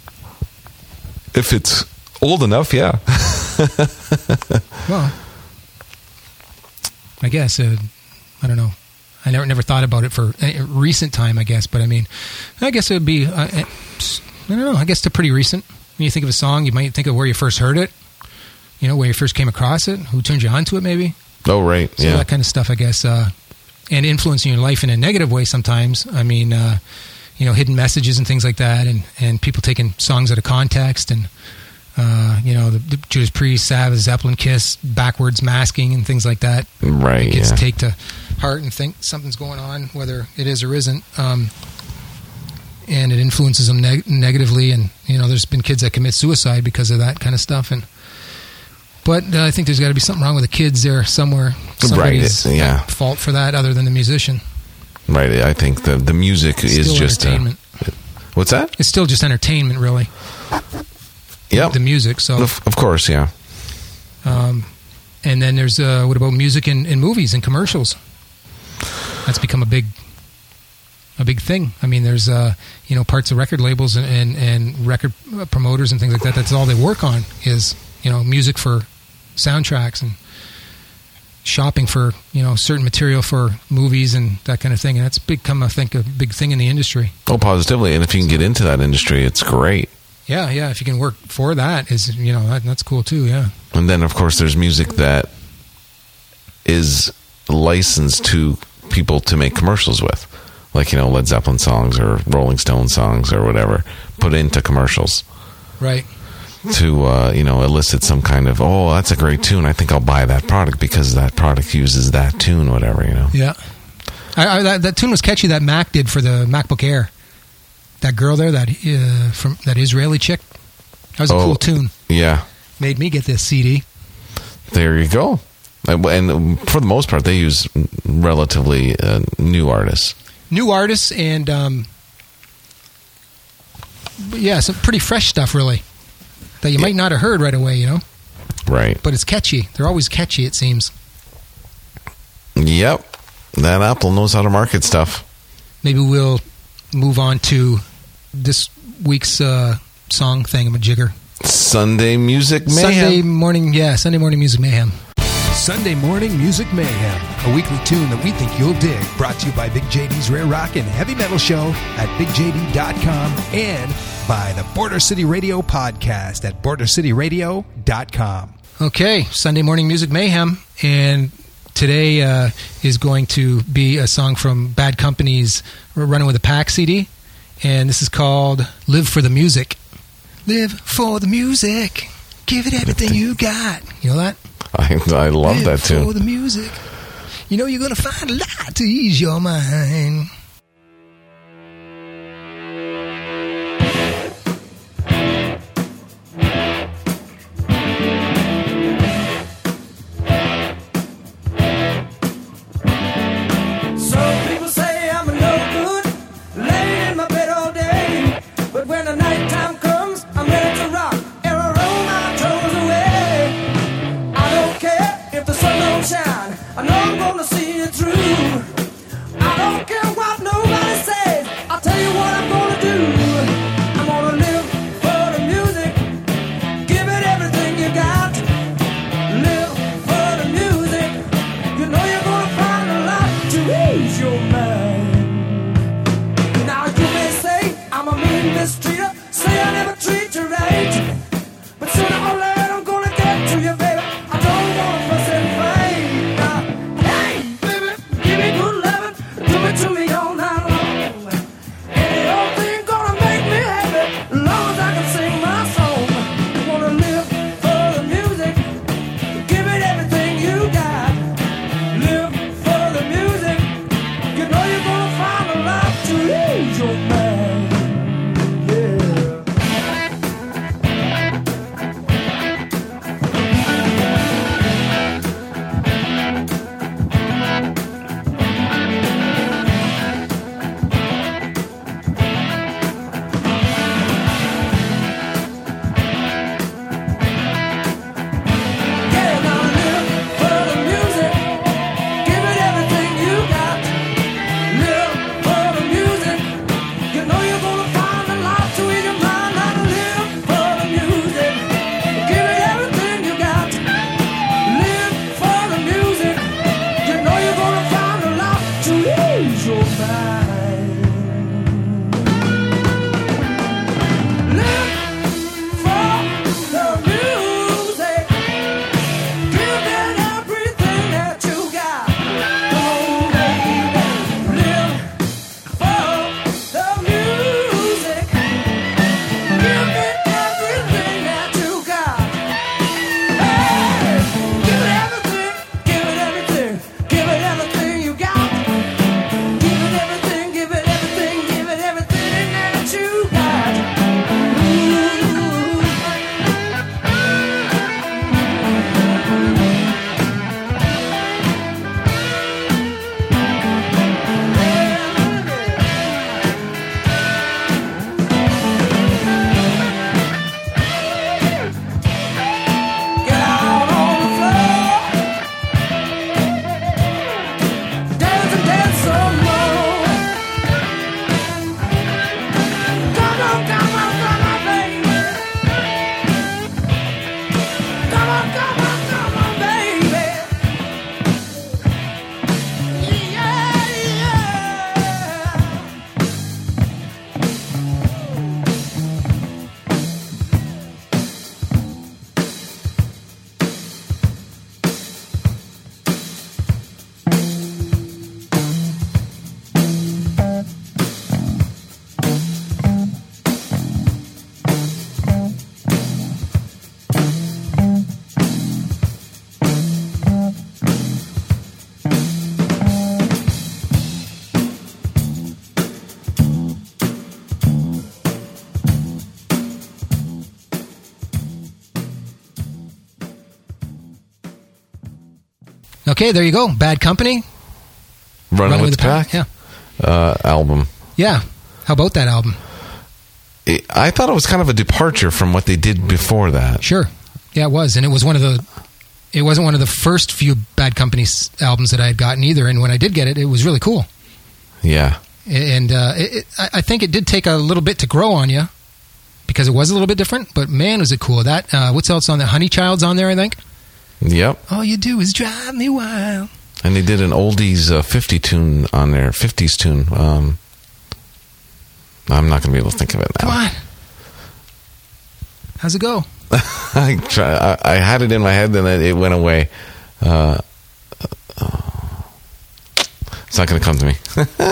If it's old enough, yeah. Well, I guess I don't know. I never thought about it for a recent time, I guess. But I mean, I guess it would be, I don't know, I guess it's pretty recent. When you think of a song, you might think of where you first heard it, where you first came across it, who turned you on to it maybe. Oh, right, So that kind of stuff, I guess, and influencing your life in a negative way sometimes. I mean, hidden messages and things like that, and people taking songs out of context, and, the Judas Priest, Sabbath, Zeppelin, Kiss, backwards masking and things like that. Right, Kids yeah. take to heart and think something's going on, whether it is or isn't. And it influences them negatively. And, there's been kids that commit suicide because of that kind of stuff. But I think there's got to be something wrong with the kids there somewhere. Somebody's at fault for that other than the musician. Right. I think the music It's is still just... entertainment. What's that? It's still just entertainment, really. Yep. The music, so... Of course, yeah. And then there's, what about music in movies and commercials? That's become a big thing. I mean, there's, parts of record labels and record promoters and things like that. That's all they work on is, music for soundtracks and shopping for, certain material for movies and that kind of thing. And that's become, I think, a big thing in the industry. Oh, positively. And if you can get into that industry, it's great. Yeah. If you can work for that, that's cool too, yeah. And then, of course, there's music that is licensed to people to make commercials with. Like, Led Zeppelin songs or Rolling Stone songs or whatever, put into commercials. Right. To, elicit some kind of, oh, that's a great tune. I think I'll buy that product because that product uses that tune, whatever, Yeah. That tune was catchy that Mac did for the MacBook Air. That girl there, from that Israeli chick. That was a cool tune. Yeah. Made me get this CD. There you go. And for the most part, they use relatively new artists. New artists and, some pretty fresh stuff, really, that you might not have heard right away, Right. But it's catchy. They're always catchy, it seems. Yep. That Apple knows how to market stuff. Maybe we'll move on to this week's song thingamajigger. Sunday Music Mayhem. Sunday morning music mayhem. Sunday Morning Music Mayhem, a weekly tune that we think you'll dig. Brought to you by Big JD's Rare Rock and Heavy Metal Show at BigJD.com and by the Border City Radio podcast at BorderCityRadio.com. Okay, Sunday Morning Music Mayhem, and today is going to be a song from Bad Company's Running with a Pack CD, and this is called Live for the Music. Live for the music. Give it everything you got. You know that? I love that tune. Live for the music. You're going to find a lot to ease your mind. I know I'm gonna see it through. I don't care what nobody says. I'll tell you what I'm gonna do. I'm gonna live for the music. Give it everything you got. Live for the music. You know you're gonna find a lot to ease your mind. Now you may say I'm a mean mistreater. Say I never treat you right. But sooner or later I'm gonna get to you, baby. I don't wanna fuss and fight. To me all night long. Any old thing gonna make me happy, as long as I can sing my song. You wanna live for the music, give it everything you got. Live for the music, you know you're gonna find a lot to ease your mind. Yeah. Okay, there you go. Bad Company. Running with the Pack. Yeah. Album. Yeah. How about that album? I thought it was kind of a departure from what they did before that. Sure. Yeah, it was. And it wasn't one of the first few Bad Company albums that I had gotten either. And when I did get it, it was really cool. Yeah. And I think it did take a little bit to grow on you because it was a little bit different. But man, was it cool. That what's else on there? Honey Child's on there, I think. Yep. All you do is drive me wild. And they did an oldies 50 tune on there, 50s tune. I'm not going to be able to think of it now. Come on. How's it go? I had it in my head, then it went away. It's not going to come to me.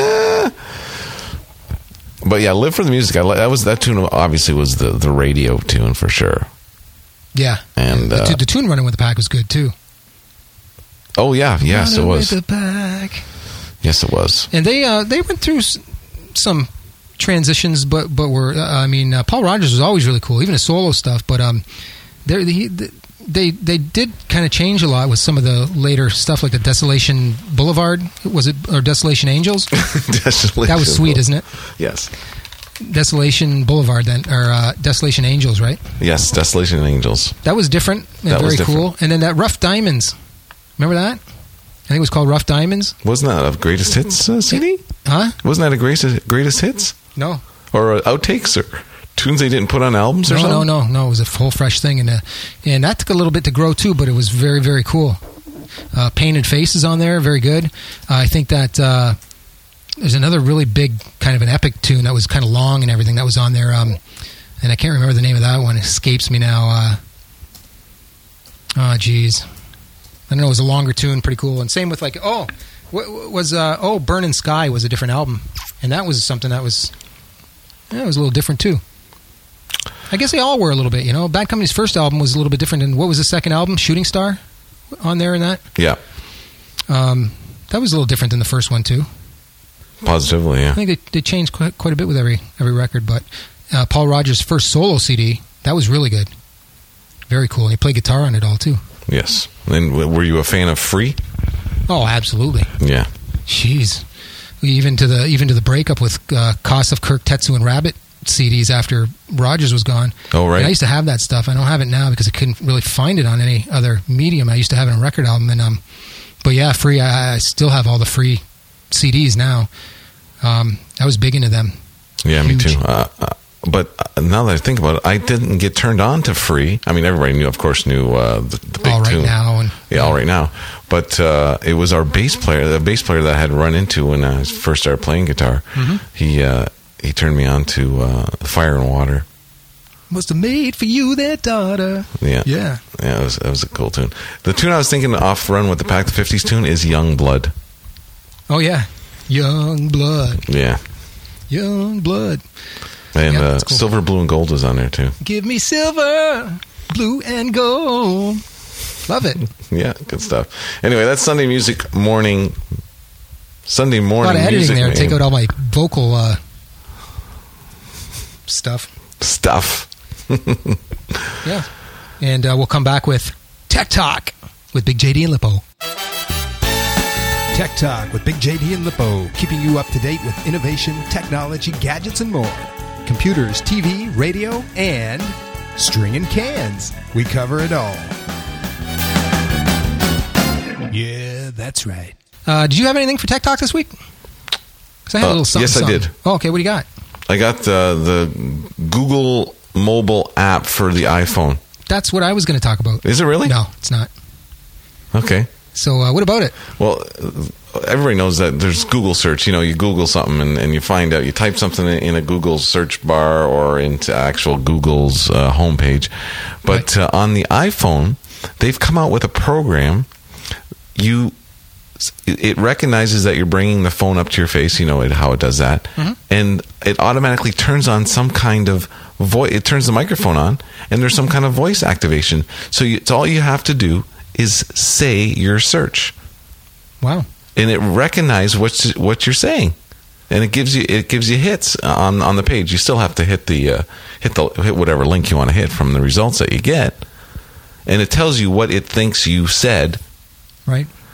But yeah, Live for the Music. That tune obviously was the radio tune for sure. Yeah. And the tune Running with the Pack was good too. Oh yeah, yes it was. With the Pack. Yes, it was. And they went through some transitions, but were Paul Rodgers was always really cool, even his solo stuff. But they did kind of change a lot with some of the later stuff, like the Desolation Boulevard, was it, or Desolation Angels? That was sweet, isn't it? Yes. Desolation Boulevard, then, or Desolation Angels, right? Yes, Desolation Angels. That was different and That was very different. cool. And then that Rough Diamonds, remember that? I think it was called Rough Diamonds. Wasn't that a Greatest Hits CD? Huh? Wasn't that a Greatest Hits? No. Or outtakes or tunes they didn't put on albums or something? No. It was a whole fresh thing, and that took a little bit to grow too, but it was very, very cool. Painted Faces on there, very good. I think that there's another really big kind of an epic tune that was kind of long and everything that was on there, and I can't remember the name of that one. It escapes me now. Geez. I don't know. It was a longer tune, pretty cool. And same with Burning Sky was a different album, and that was something that was it was a little different too. I guess they all were a little bit, you know. Bad Company's first album was a little bit different than what was the second album, Shooting Star, on there and that. Yeah. That was a little different than the first one too. Positively, yeah. I think they changed quite a bit with every record, but Paul Rodgers' first solo CD, that was really good. Very cool. And he played guitar on it all too. Yes. And were you a fan of Free? Oh, absolutely. Yeah. Jeez. Even to the breakup with Cost of Kirk, Tetsu, and Rabbit CDs after Rodgers was gone. Oh, right. And I used to have that stuff. I don't have it now because I couldn't really find it on any other medium. I used to have it on a record album. And but yeah, Free. I still have all the Free CDs now. I was big into them. Yeah, Huge. me too. But now that I think about it, I didn't get turned on to Free. I mean, everybody knew the big All Right tune. Now. All Right Now. But it was the bass player that I had run into when I first started playing guitar. Mm-hmm. He turned me on to Fire and Water. Must have made for you that daughter. Yeah. Yeah. Yeah, it was a cool tune. The tune I was thinking off Run with the Pack, the 50s tune, is Young Blood. Oh, yeah. Young Blood. Yeah. Young Blood. And Yeah, that's cool. Silver, Blue, and Gold was on there, too. Give me silver, blue, and gold. Love it. Yeah, good stuff. Anyway, that's Sunday morning A lot of editing music. there. Man. Take out all my vocal stuff. Yeah. And we'll come back with Tech Talk with Big JD and Lippo. Tech Talk with Big JD and Lippo, keeping you up to date with innovation, technology, gadgets, and more. Computers, TV, radio, and string and cans. We cover it all. Yeah, that's right. Did you have anything for Tech Talk this week? Because I had a little something. Yes, I something. did. Oh, okay, what do you got? I got the Google mobile app for the iPhone. That's what I was going to talk about. Is it really? No, it's not. Okay. So what about it? Well, everybody knows that there's Google search. You know, you Google something and you find out, you type something in a Google search bar or into actual Google's homepage. But Right. On the iPhone, they've come out with a program. It recognizes that you're bringing the phone up to your face. You know how it does that. Mm-hmm. And it automatically turns on some kind of voice. It turns the microphone on, and there's some kind of voice activation. So it's all you have to do is say your search, Wow. and it recognizes what you're saying, and it gives you hits on the page. You still have to hit whatever link you want to hit from the results that you get, and it tells you what it thinks you said. Right.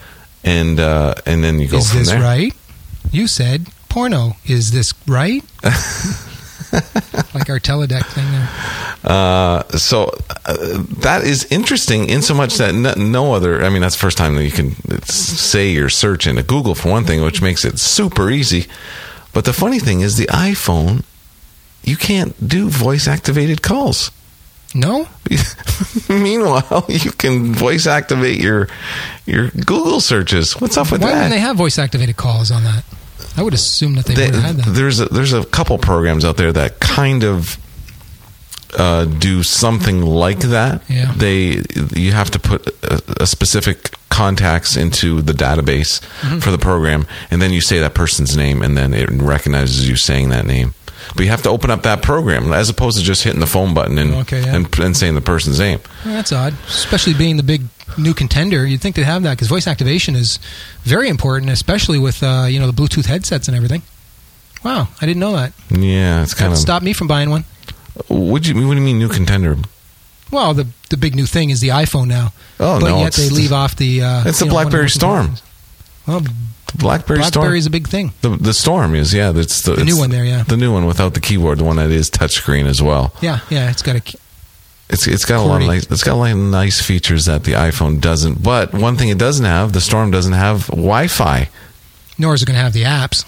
and then you go Is from this there. right? You said porno. Is this right? Like our teledeck thing there. So that is interesting in so much that no other, I mean, that's the first time that you can say your search into Google for one thing, which makes it super easy. But the funny thing is the iPhone, you can't do voice activated calls. No? Meanwhile, you can voice activate your Google searches. What's up with Why that? wouldn't they have voice activated calls on that? I would assume that they would have had that. There's a couple programs out there that kind of do something like that. Yeah. You have to put a specific contacts into the database for the program, and then you say that person's name, and then it recognizes you saying that name. But you have to open up that program as opposed to just hitting the phone button and saying the person's name. Well, that's odd, especially being the big new contender. You'd think they'd have that because voice activation is very important, especially with the Bluetooth headsets and everything. Wow, I didn't know that. Yeah, it's kind of stopped me from buying one. What do you mean new contender? Well, the big new thing is the iPhone now. Oh, but no, yet they leave off the. It's the BlackBerry Storm. Well, BlackBerry Storm is a big thing. The Storm is, yeah. It's the new one there, yeah. The new one without the keyboard, the one that is touchscreen as well. Yeah, it's got a. It's got a lot of nice features that the iPhone doesn't. But one thing it doesn't have, the Storm doesn't have Wi-Fi. Nor is it going to have the apps.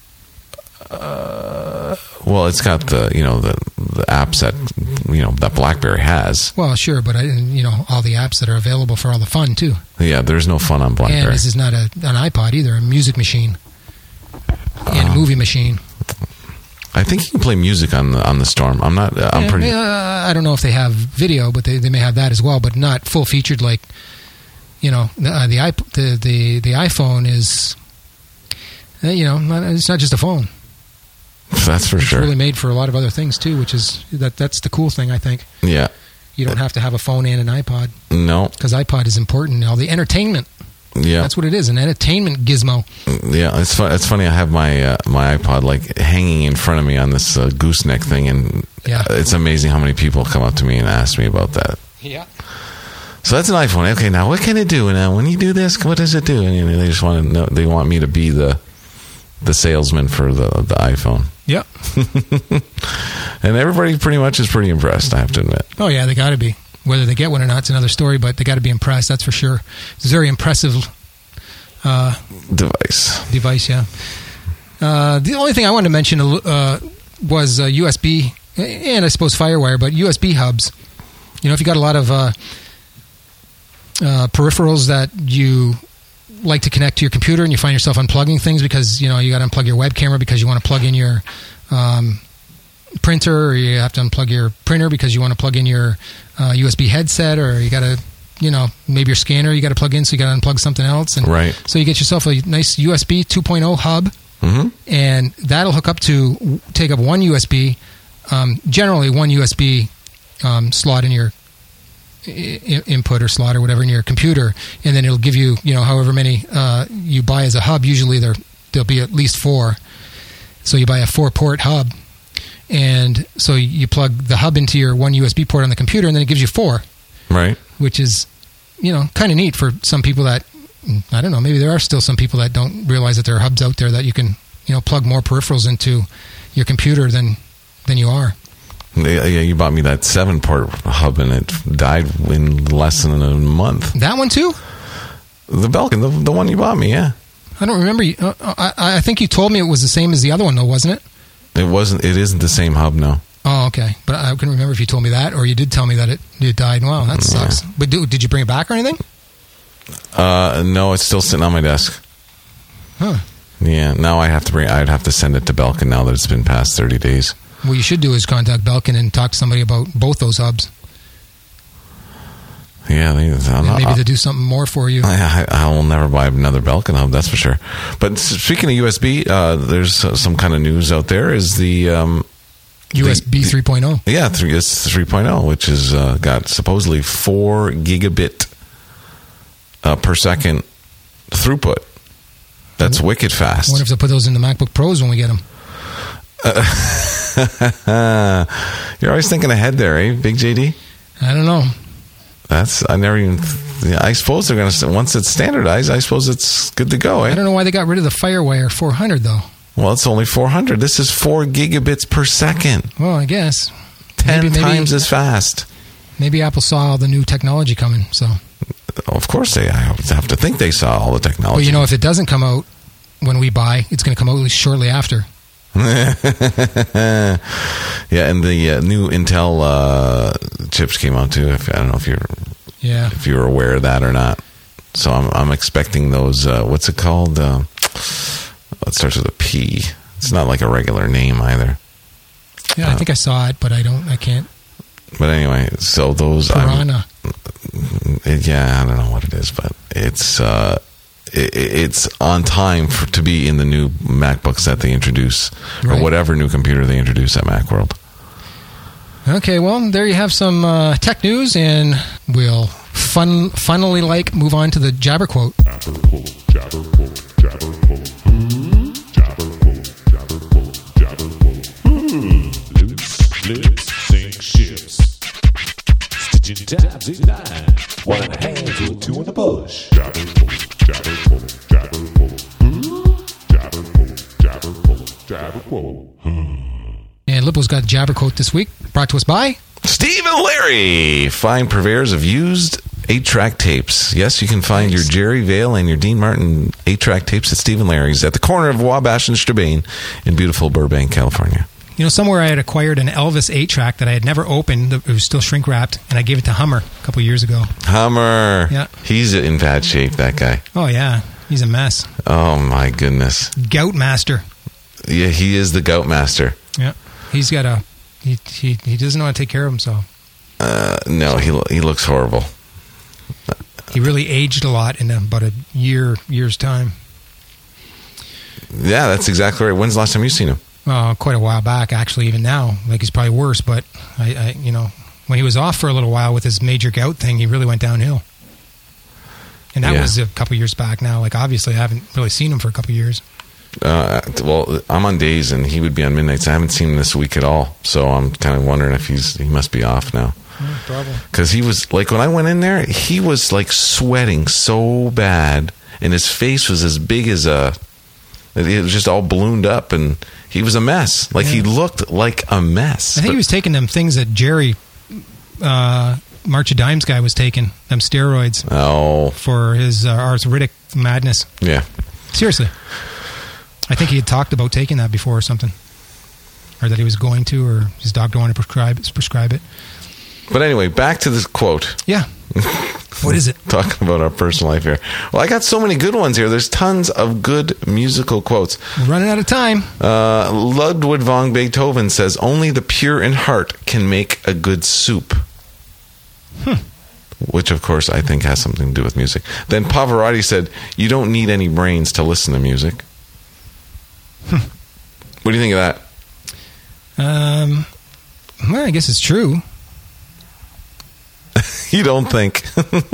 Well, it's got the apps that BlackBerry has. Well, sure, but all the apps that are available for all the fun too. Yeah, there's no fun on BlackBerry. And this is not an iPod either, a music machine and a movie machine. I think you can play music on the Storm. I don't know if they have video, but they may have that as well, but not full featured like the iPhone is. It's not just a phone. That's for sure. It's really made for a lot of other things too, which is that's the cool thing, I think. Yeah. You don't have to have a phone and an iPod. No. Because iPod is important now. The entertainment. Yeah. That's what it is, an entertainment gizmo. Yeah, it's funny. I have my iPod like hanging in front of me on this gooseneck thing, and it's amazing how many people come up to me and ask me about that. Yeah. So that's an iPhone. Okay, now what can it do? Now when you do this, what does it do? And they just want to know. They want me to be the salesman for the iPhone. Yep. And everybody pretty much is pretty impressed, I have to admit. Oh, yeah, they got to be. Whether they get one or not, it's another story, but they got to be impressed, that's for sure. It's a very impressive device, yeah. The only thing I wanted to mention was USB, and I suppose FireWire, but USB hubs. If you got a lot of peripherals that you like to connect to your computer and you find yourself unplugging things because you got to unplug your web camera because you want to plug in your printer, or you have to unplug your printer because you want to plug in your USB headset, or you got to maybe your scanner you got to plug in, so you got to unplug something else, and right. So you get yourself a nice USB 2.0 hub, and that'll hook up to take up one USB, generally one USB slot in your input or slot or whatever in your computer, and then it'll give you however many you buy as a hub. Usually there'll be at least 4, so you buy a 4-port hub, and so you plug the hub into your one USB port on the computer, and then it gives you 4, right? Which is kind of neat for some people that, I don't know, maybe there are still some people that don't realize that there are hubs out there that you can plug more peripherals into your computer than you are. Yeah, you bought me that 7-port hub, and it died in less than a month. That one too? The Belkin, the one you bought me, yeah. I don't remember. I think you told me it was the same as the other one, though, wasn't it? It wasn't. It isn't the same hub, no. Oh, okay. But I couldn't remember if you told me that, or you did tell me that it died. Wow, that sucks. But did you bring it back or anything? No, it's still sitting on my desk. Huh. Yeah, now I'd have to send it to Belkin now that it's been past 30 days. What you should do is contact Belkin and talk to somebody about both those hubs. Yeah, maybe they'll do something more for you. I will never buy another Belkin hub, that's for sure. But speaking of USB, there's some kind of news out there. Is the USB 3.0? Yeah, it's 3.0, which has got supposedly 4 gigabit per second throughput. That's wicked fast. I wonder if they'll put those in the MacBook Pros when we get them. You're always thinking ahead there, eh, Big JD? I don't know. I never even Yeah, I suppose they're going to, once it's standardized, I suppose it's good to go, eh? I don't know why they got rid of the FireWire 400, though. Well, it's only 400. This is 4 gigabits per second. Well, I guess. 10 times as fast. Maybe Apple saw all the new technology coming, so. Of course, I have to think they saw all the technology. Well, you know, if it doesn't come out when we buy, it's going to come out shortly after. Yeah, and the new Intel chips came out too. I don't know if you're aware of that or not. So I'm expecting those. What's it called? It starts with a P. It's not like a regular name either. Yeah, I think I saw it, but I can't. But anyway, so those. Piranha. Yeah, I don't know what it is, but it's on time to be in the new MacBooks that they introduce, or whatever new computer they introduce at Macworld. Okay, well, there you have some tech news, and we'll funnily move on to the Jabber quote. Jabber quote, jabber quote, jabber quote. Jabber quote, jabber quote, jabber quote. Loose lips sink ships. Stitching tabs in 9. 1 in the hands with 2 in the bush. Jabber quote, jabber quote, jabber quote. Jabber quote, jabber quote, jabber quote. And Lippo's got Jabber quote this week, brought to us by Steve and Larry, fine purveyors of used 8-track tapes. Yes, you can find your Jerry Vale and your Dean Martin 8-track tapes at Steve and Larry's at the corner of Wabash and Strabane in beautiful Burbank, California. You know, somewhere I had acquired an Elvis 8-track that I had never opened. It was still shrink-wrapped, and I gave it to Hummer a couple years ago. Hummer. Yeah. He's in bad shape, that guy. Oh, yeah. He's a mess. Oh, my goodness. Gout master. Yeah, he is the gout master. Yeah. He's got a... He doesn't know how to take care of himself. No, he looks horrible. He really aged a lot in about a year's time. Yeah, that's exactly right. When's the last time you've seen him? Quite a while back, actually, even now. Like, he's probably worse, but I when he was off for a little while with his major gout thing, he really went downhill. And that was a couple years back now. Like, obviously, I haven't really seen him for a couple years. Well, I'm on days, and he would be on midnights. I haven't seen him this week at all, so I'm kind of wondering if he must be off now. Probably. Because he was, like, when I went in there, he was, like, sweating so bad, and his face was as big as it was just all ballooned up, and he was a mess. Like, he looked like a mess. I think he was taking them things that Jerry, March of Dimes guy, was taking, them steroids. Oh. For his arthritic madness. Yeah. Seriously. I think he had talked about taking that before or something. Or that he was going to, or his doctor wanted to prescribe it. But anyway, back to this quote. Yeah. What is it? Talking about our personal life here. Well, I got so many good ones here. There's tons of good musical quotes. We're running out of time. Ludwig von Beethoven says, only the pure in heart can make a good soup. Which, of course, I think has something to do with music. Then Pavarotti said, you don't need any brains to listen to music. What do you think of that? Well, I guess it's true. You don't think?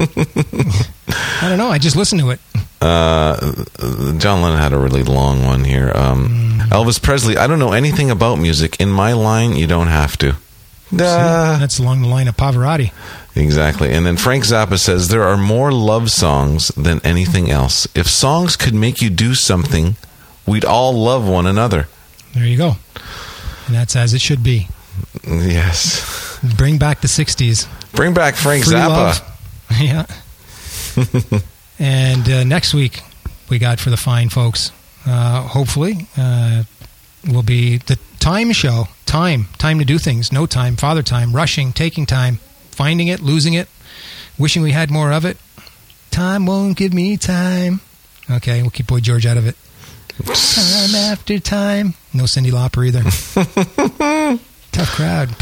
I don't know. I just listened to it. John Lennon had a really long one here. Elvis Presley, I don't know anything about music. In my line, you don't have to. That's along the line of Pavarotti. Exactly. And then Frank Zappa says, there are more love songs than anything else. If songs could make you do something, we'd all love one another. There you go. And that's as it should be. Yes. Bring back the 60s. Bring back Frank Free Zappa. Love. Yeah. And next week, we got for the fine folks, hopefully, will be the time show. Time to do things. No time. Father time. Rushing. Taking time. Finding it. Losing it. Wishing we had more of it. Time won't give me time. Okay, we'll keep Boy George out of it. Time after time. No Cyndi Lauper either. Tough crowd.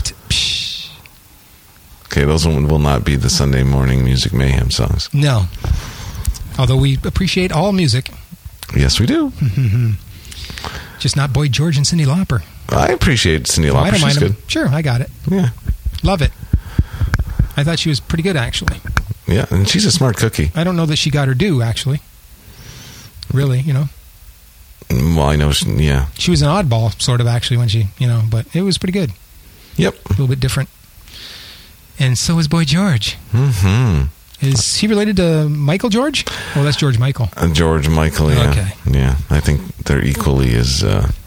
Okay, those will not be the Sunday morning Music Mayhem songs. No. Although we appreciate all music. Yes, we do. Just not Boy George and Cyndi Lauper. I appreciate Cyndi Lauper. I don't mind She's them. good. Sure, I got it. Yeah. Love it. I thought she was pretty good, actually. Yeah, and she's a smart cookie. I don't know that she got her due, actually. Really, you know. Well, I know, yeah. She was an oddball, sort of, actually, when she, but it was pretty good. Yep. A little bit different. And so was Boy George. Mm-hmm. Is he related to Michael George? Oh, that's George Michael. George Michael, yeah. Okay. Yeah, I think they're equally as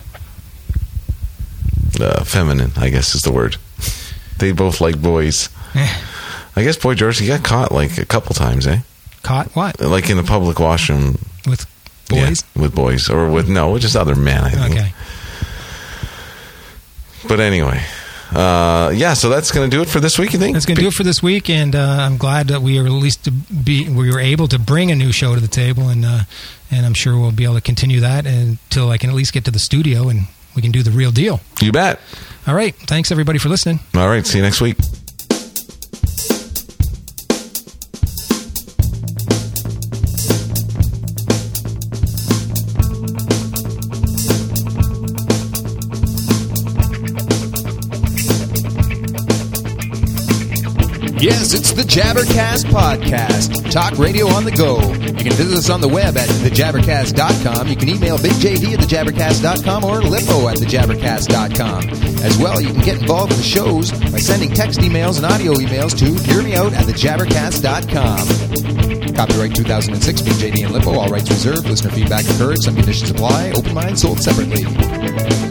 feminine, I guess is the word. They both like boys. I guess Boy George, he got caught like a couple times, eh? Caught what? Like in the public washroom. With boys? Yeah, with boys. Or with just other men, I think. Okay. But anyway, so that's going to do it for this week, you think? That's going to do it for this week, and I'm glad that we were able to bring a new show to the table, and I'm sure we'll be able to continue that until I can at least get to the studio and we can do the real deal. You bet. All right. Thanks, everybody, for listening. All right. See you next week. Yes, it's the Jabbercast Podcast. Talk radio on the go. You can visit us on the web at thejabbercast.com. You can email BigJD at thejabbercast.com or Lippo at thejabbercast.com. As well, you can get involved with the shows by sending text emails and audio emails to hearmeout at thejabbercast.com. Copyright 2006, BigJD and Lippo. All rights reserved. Listener feedback encouraged. Some conditions apply. Open mind sold separately.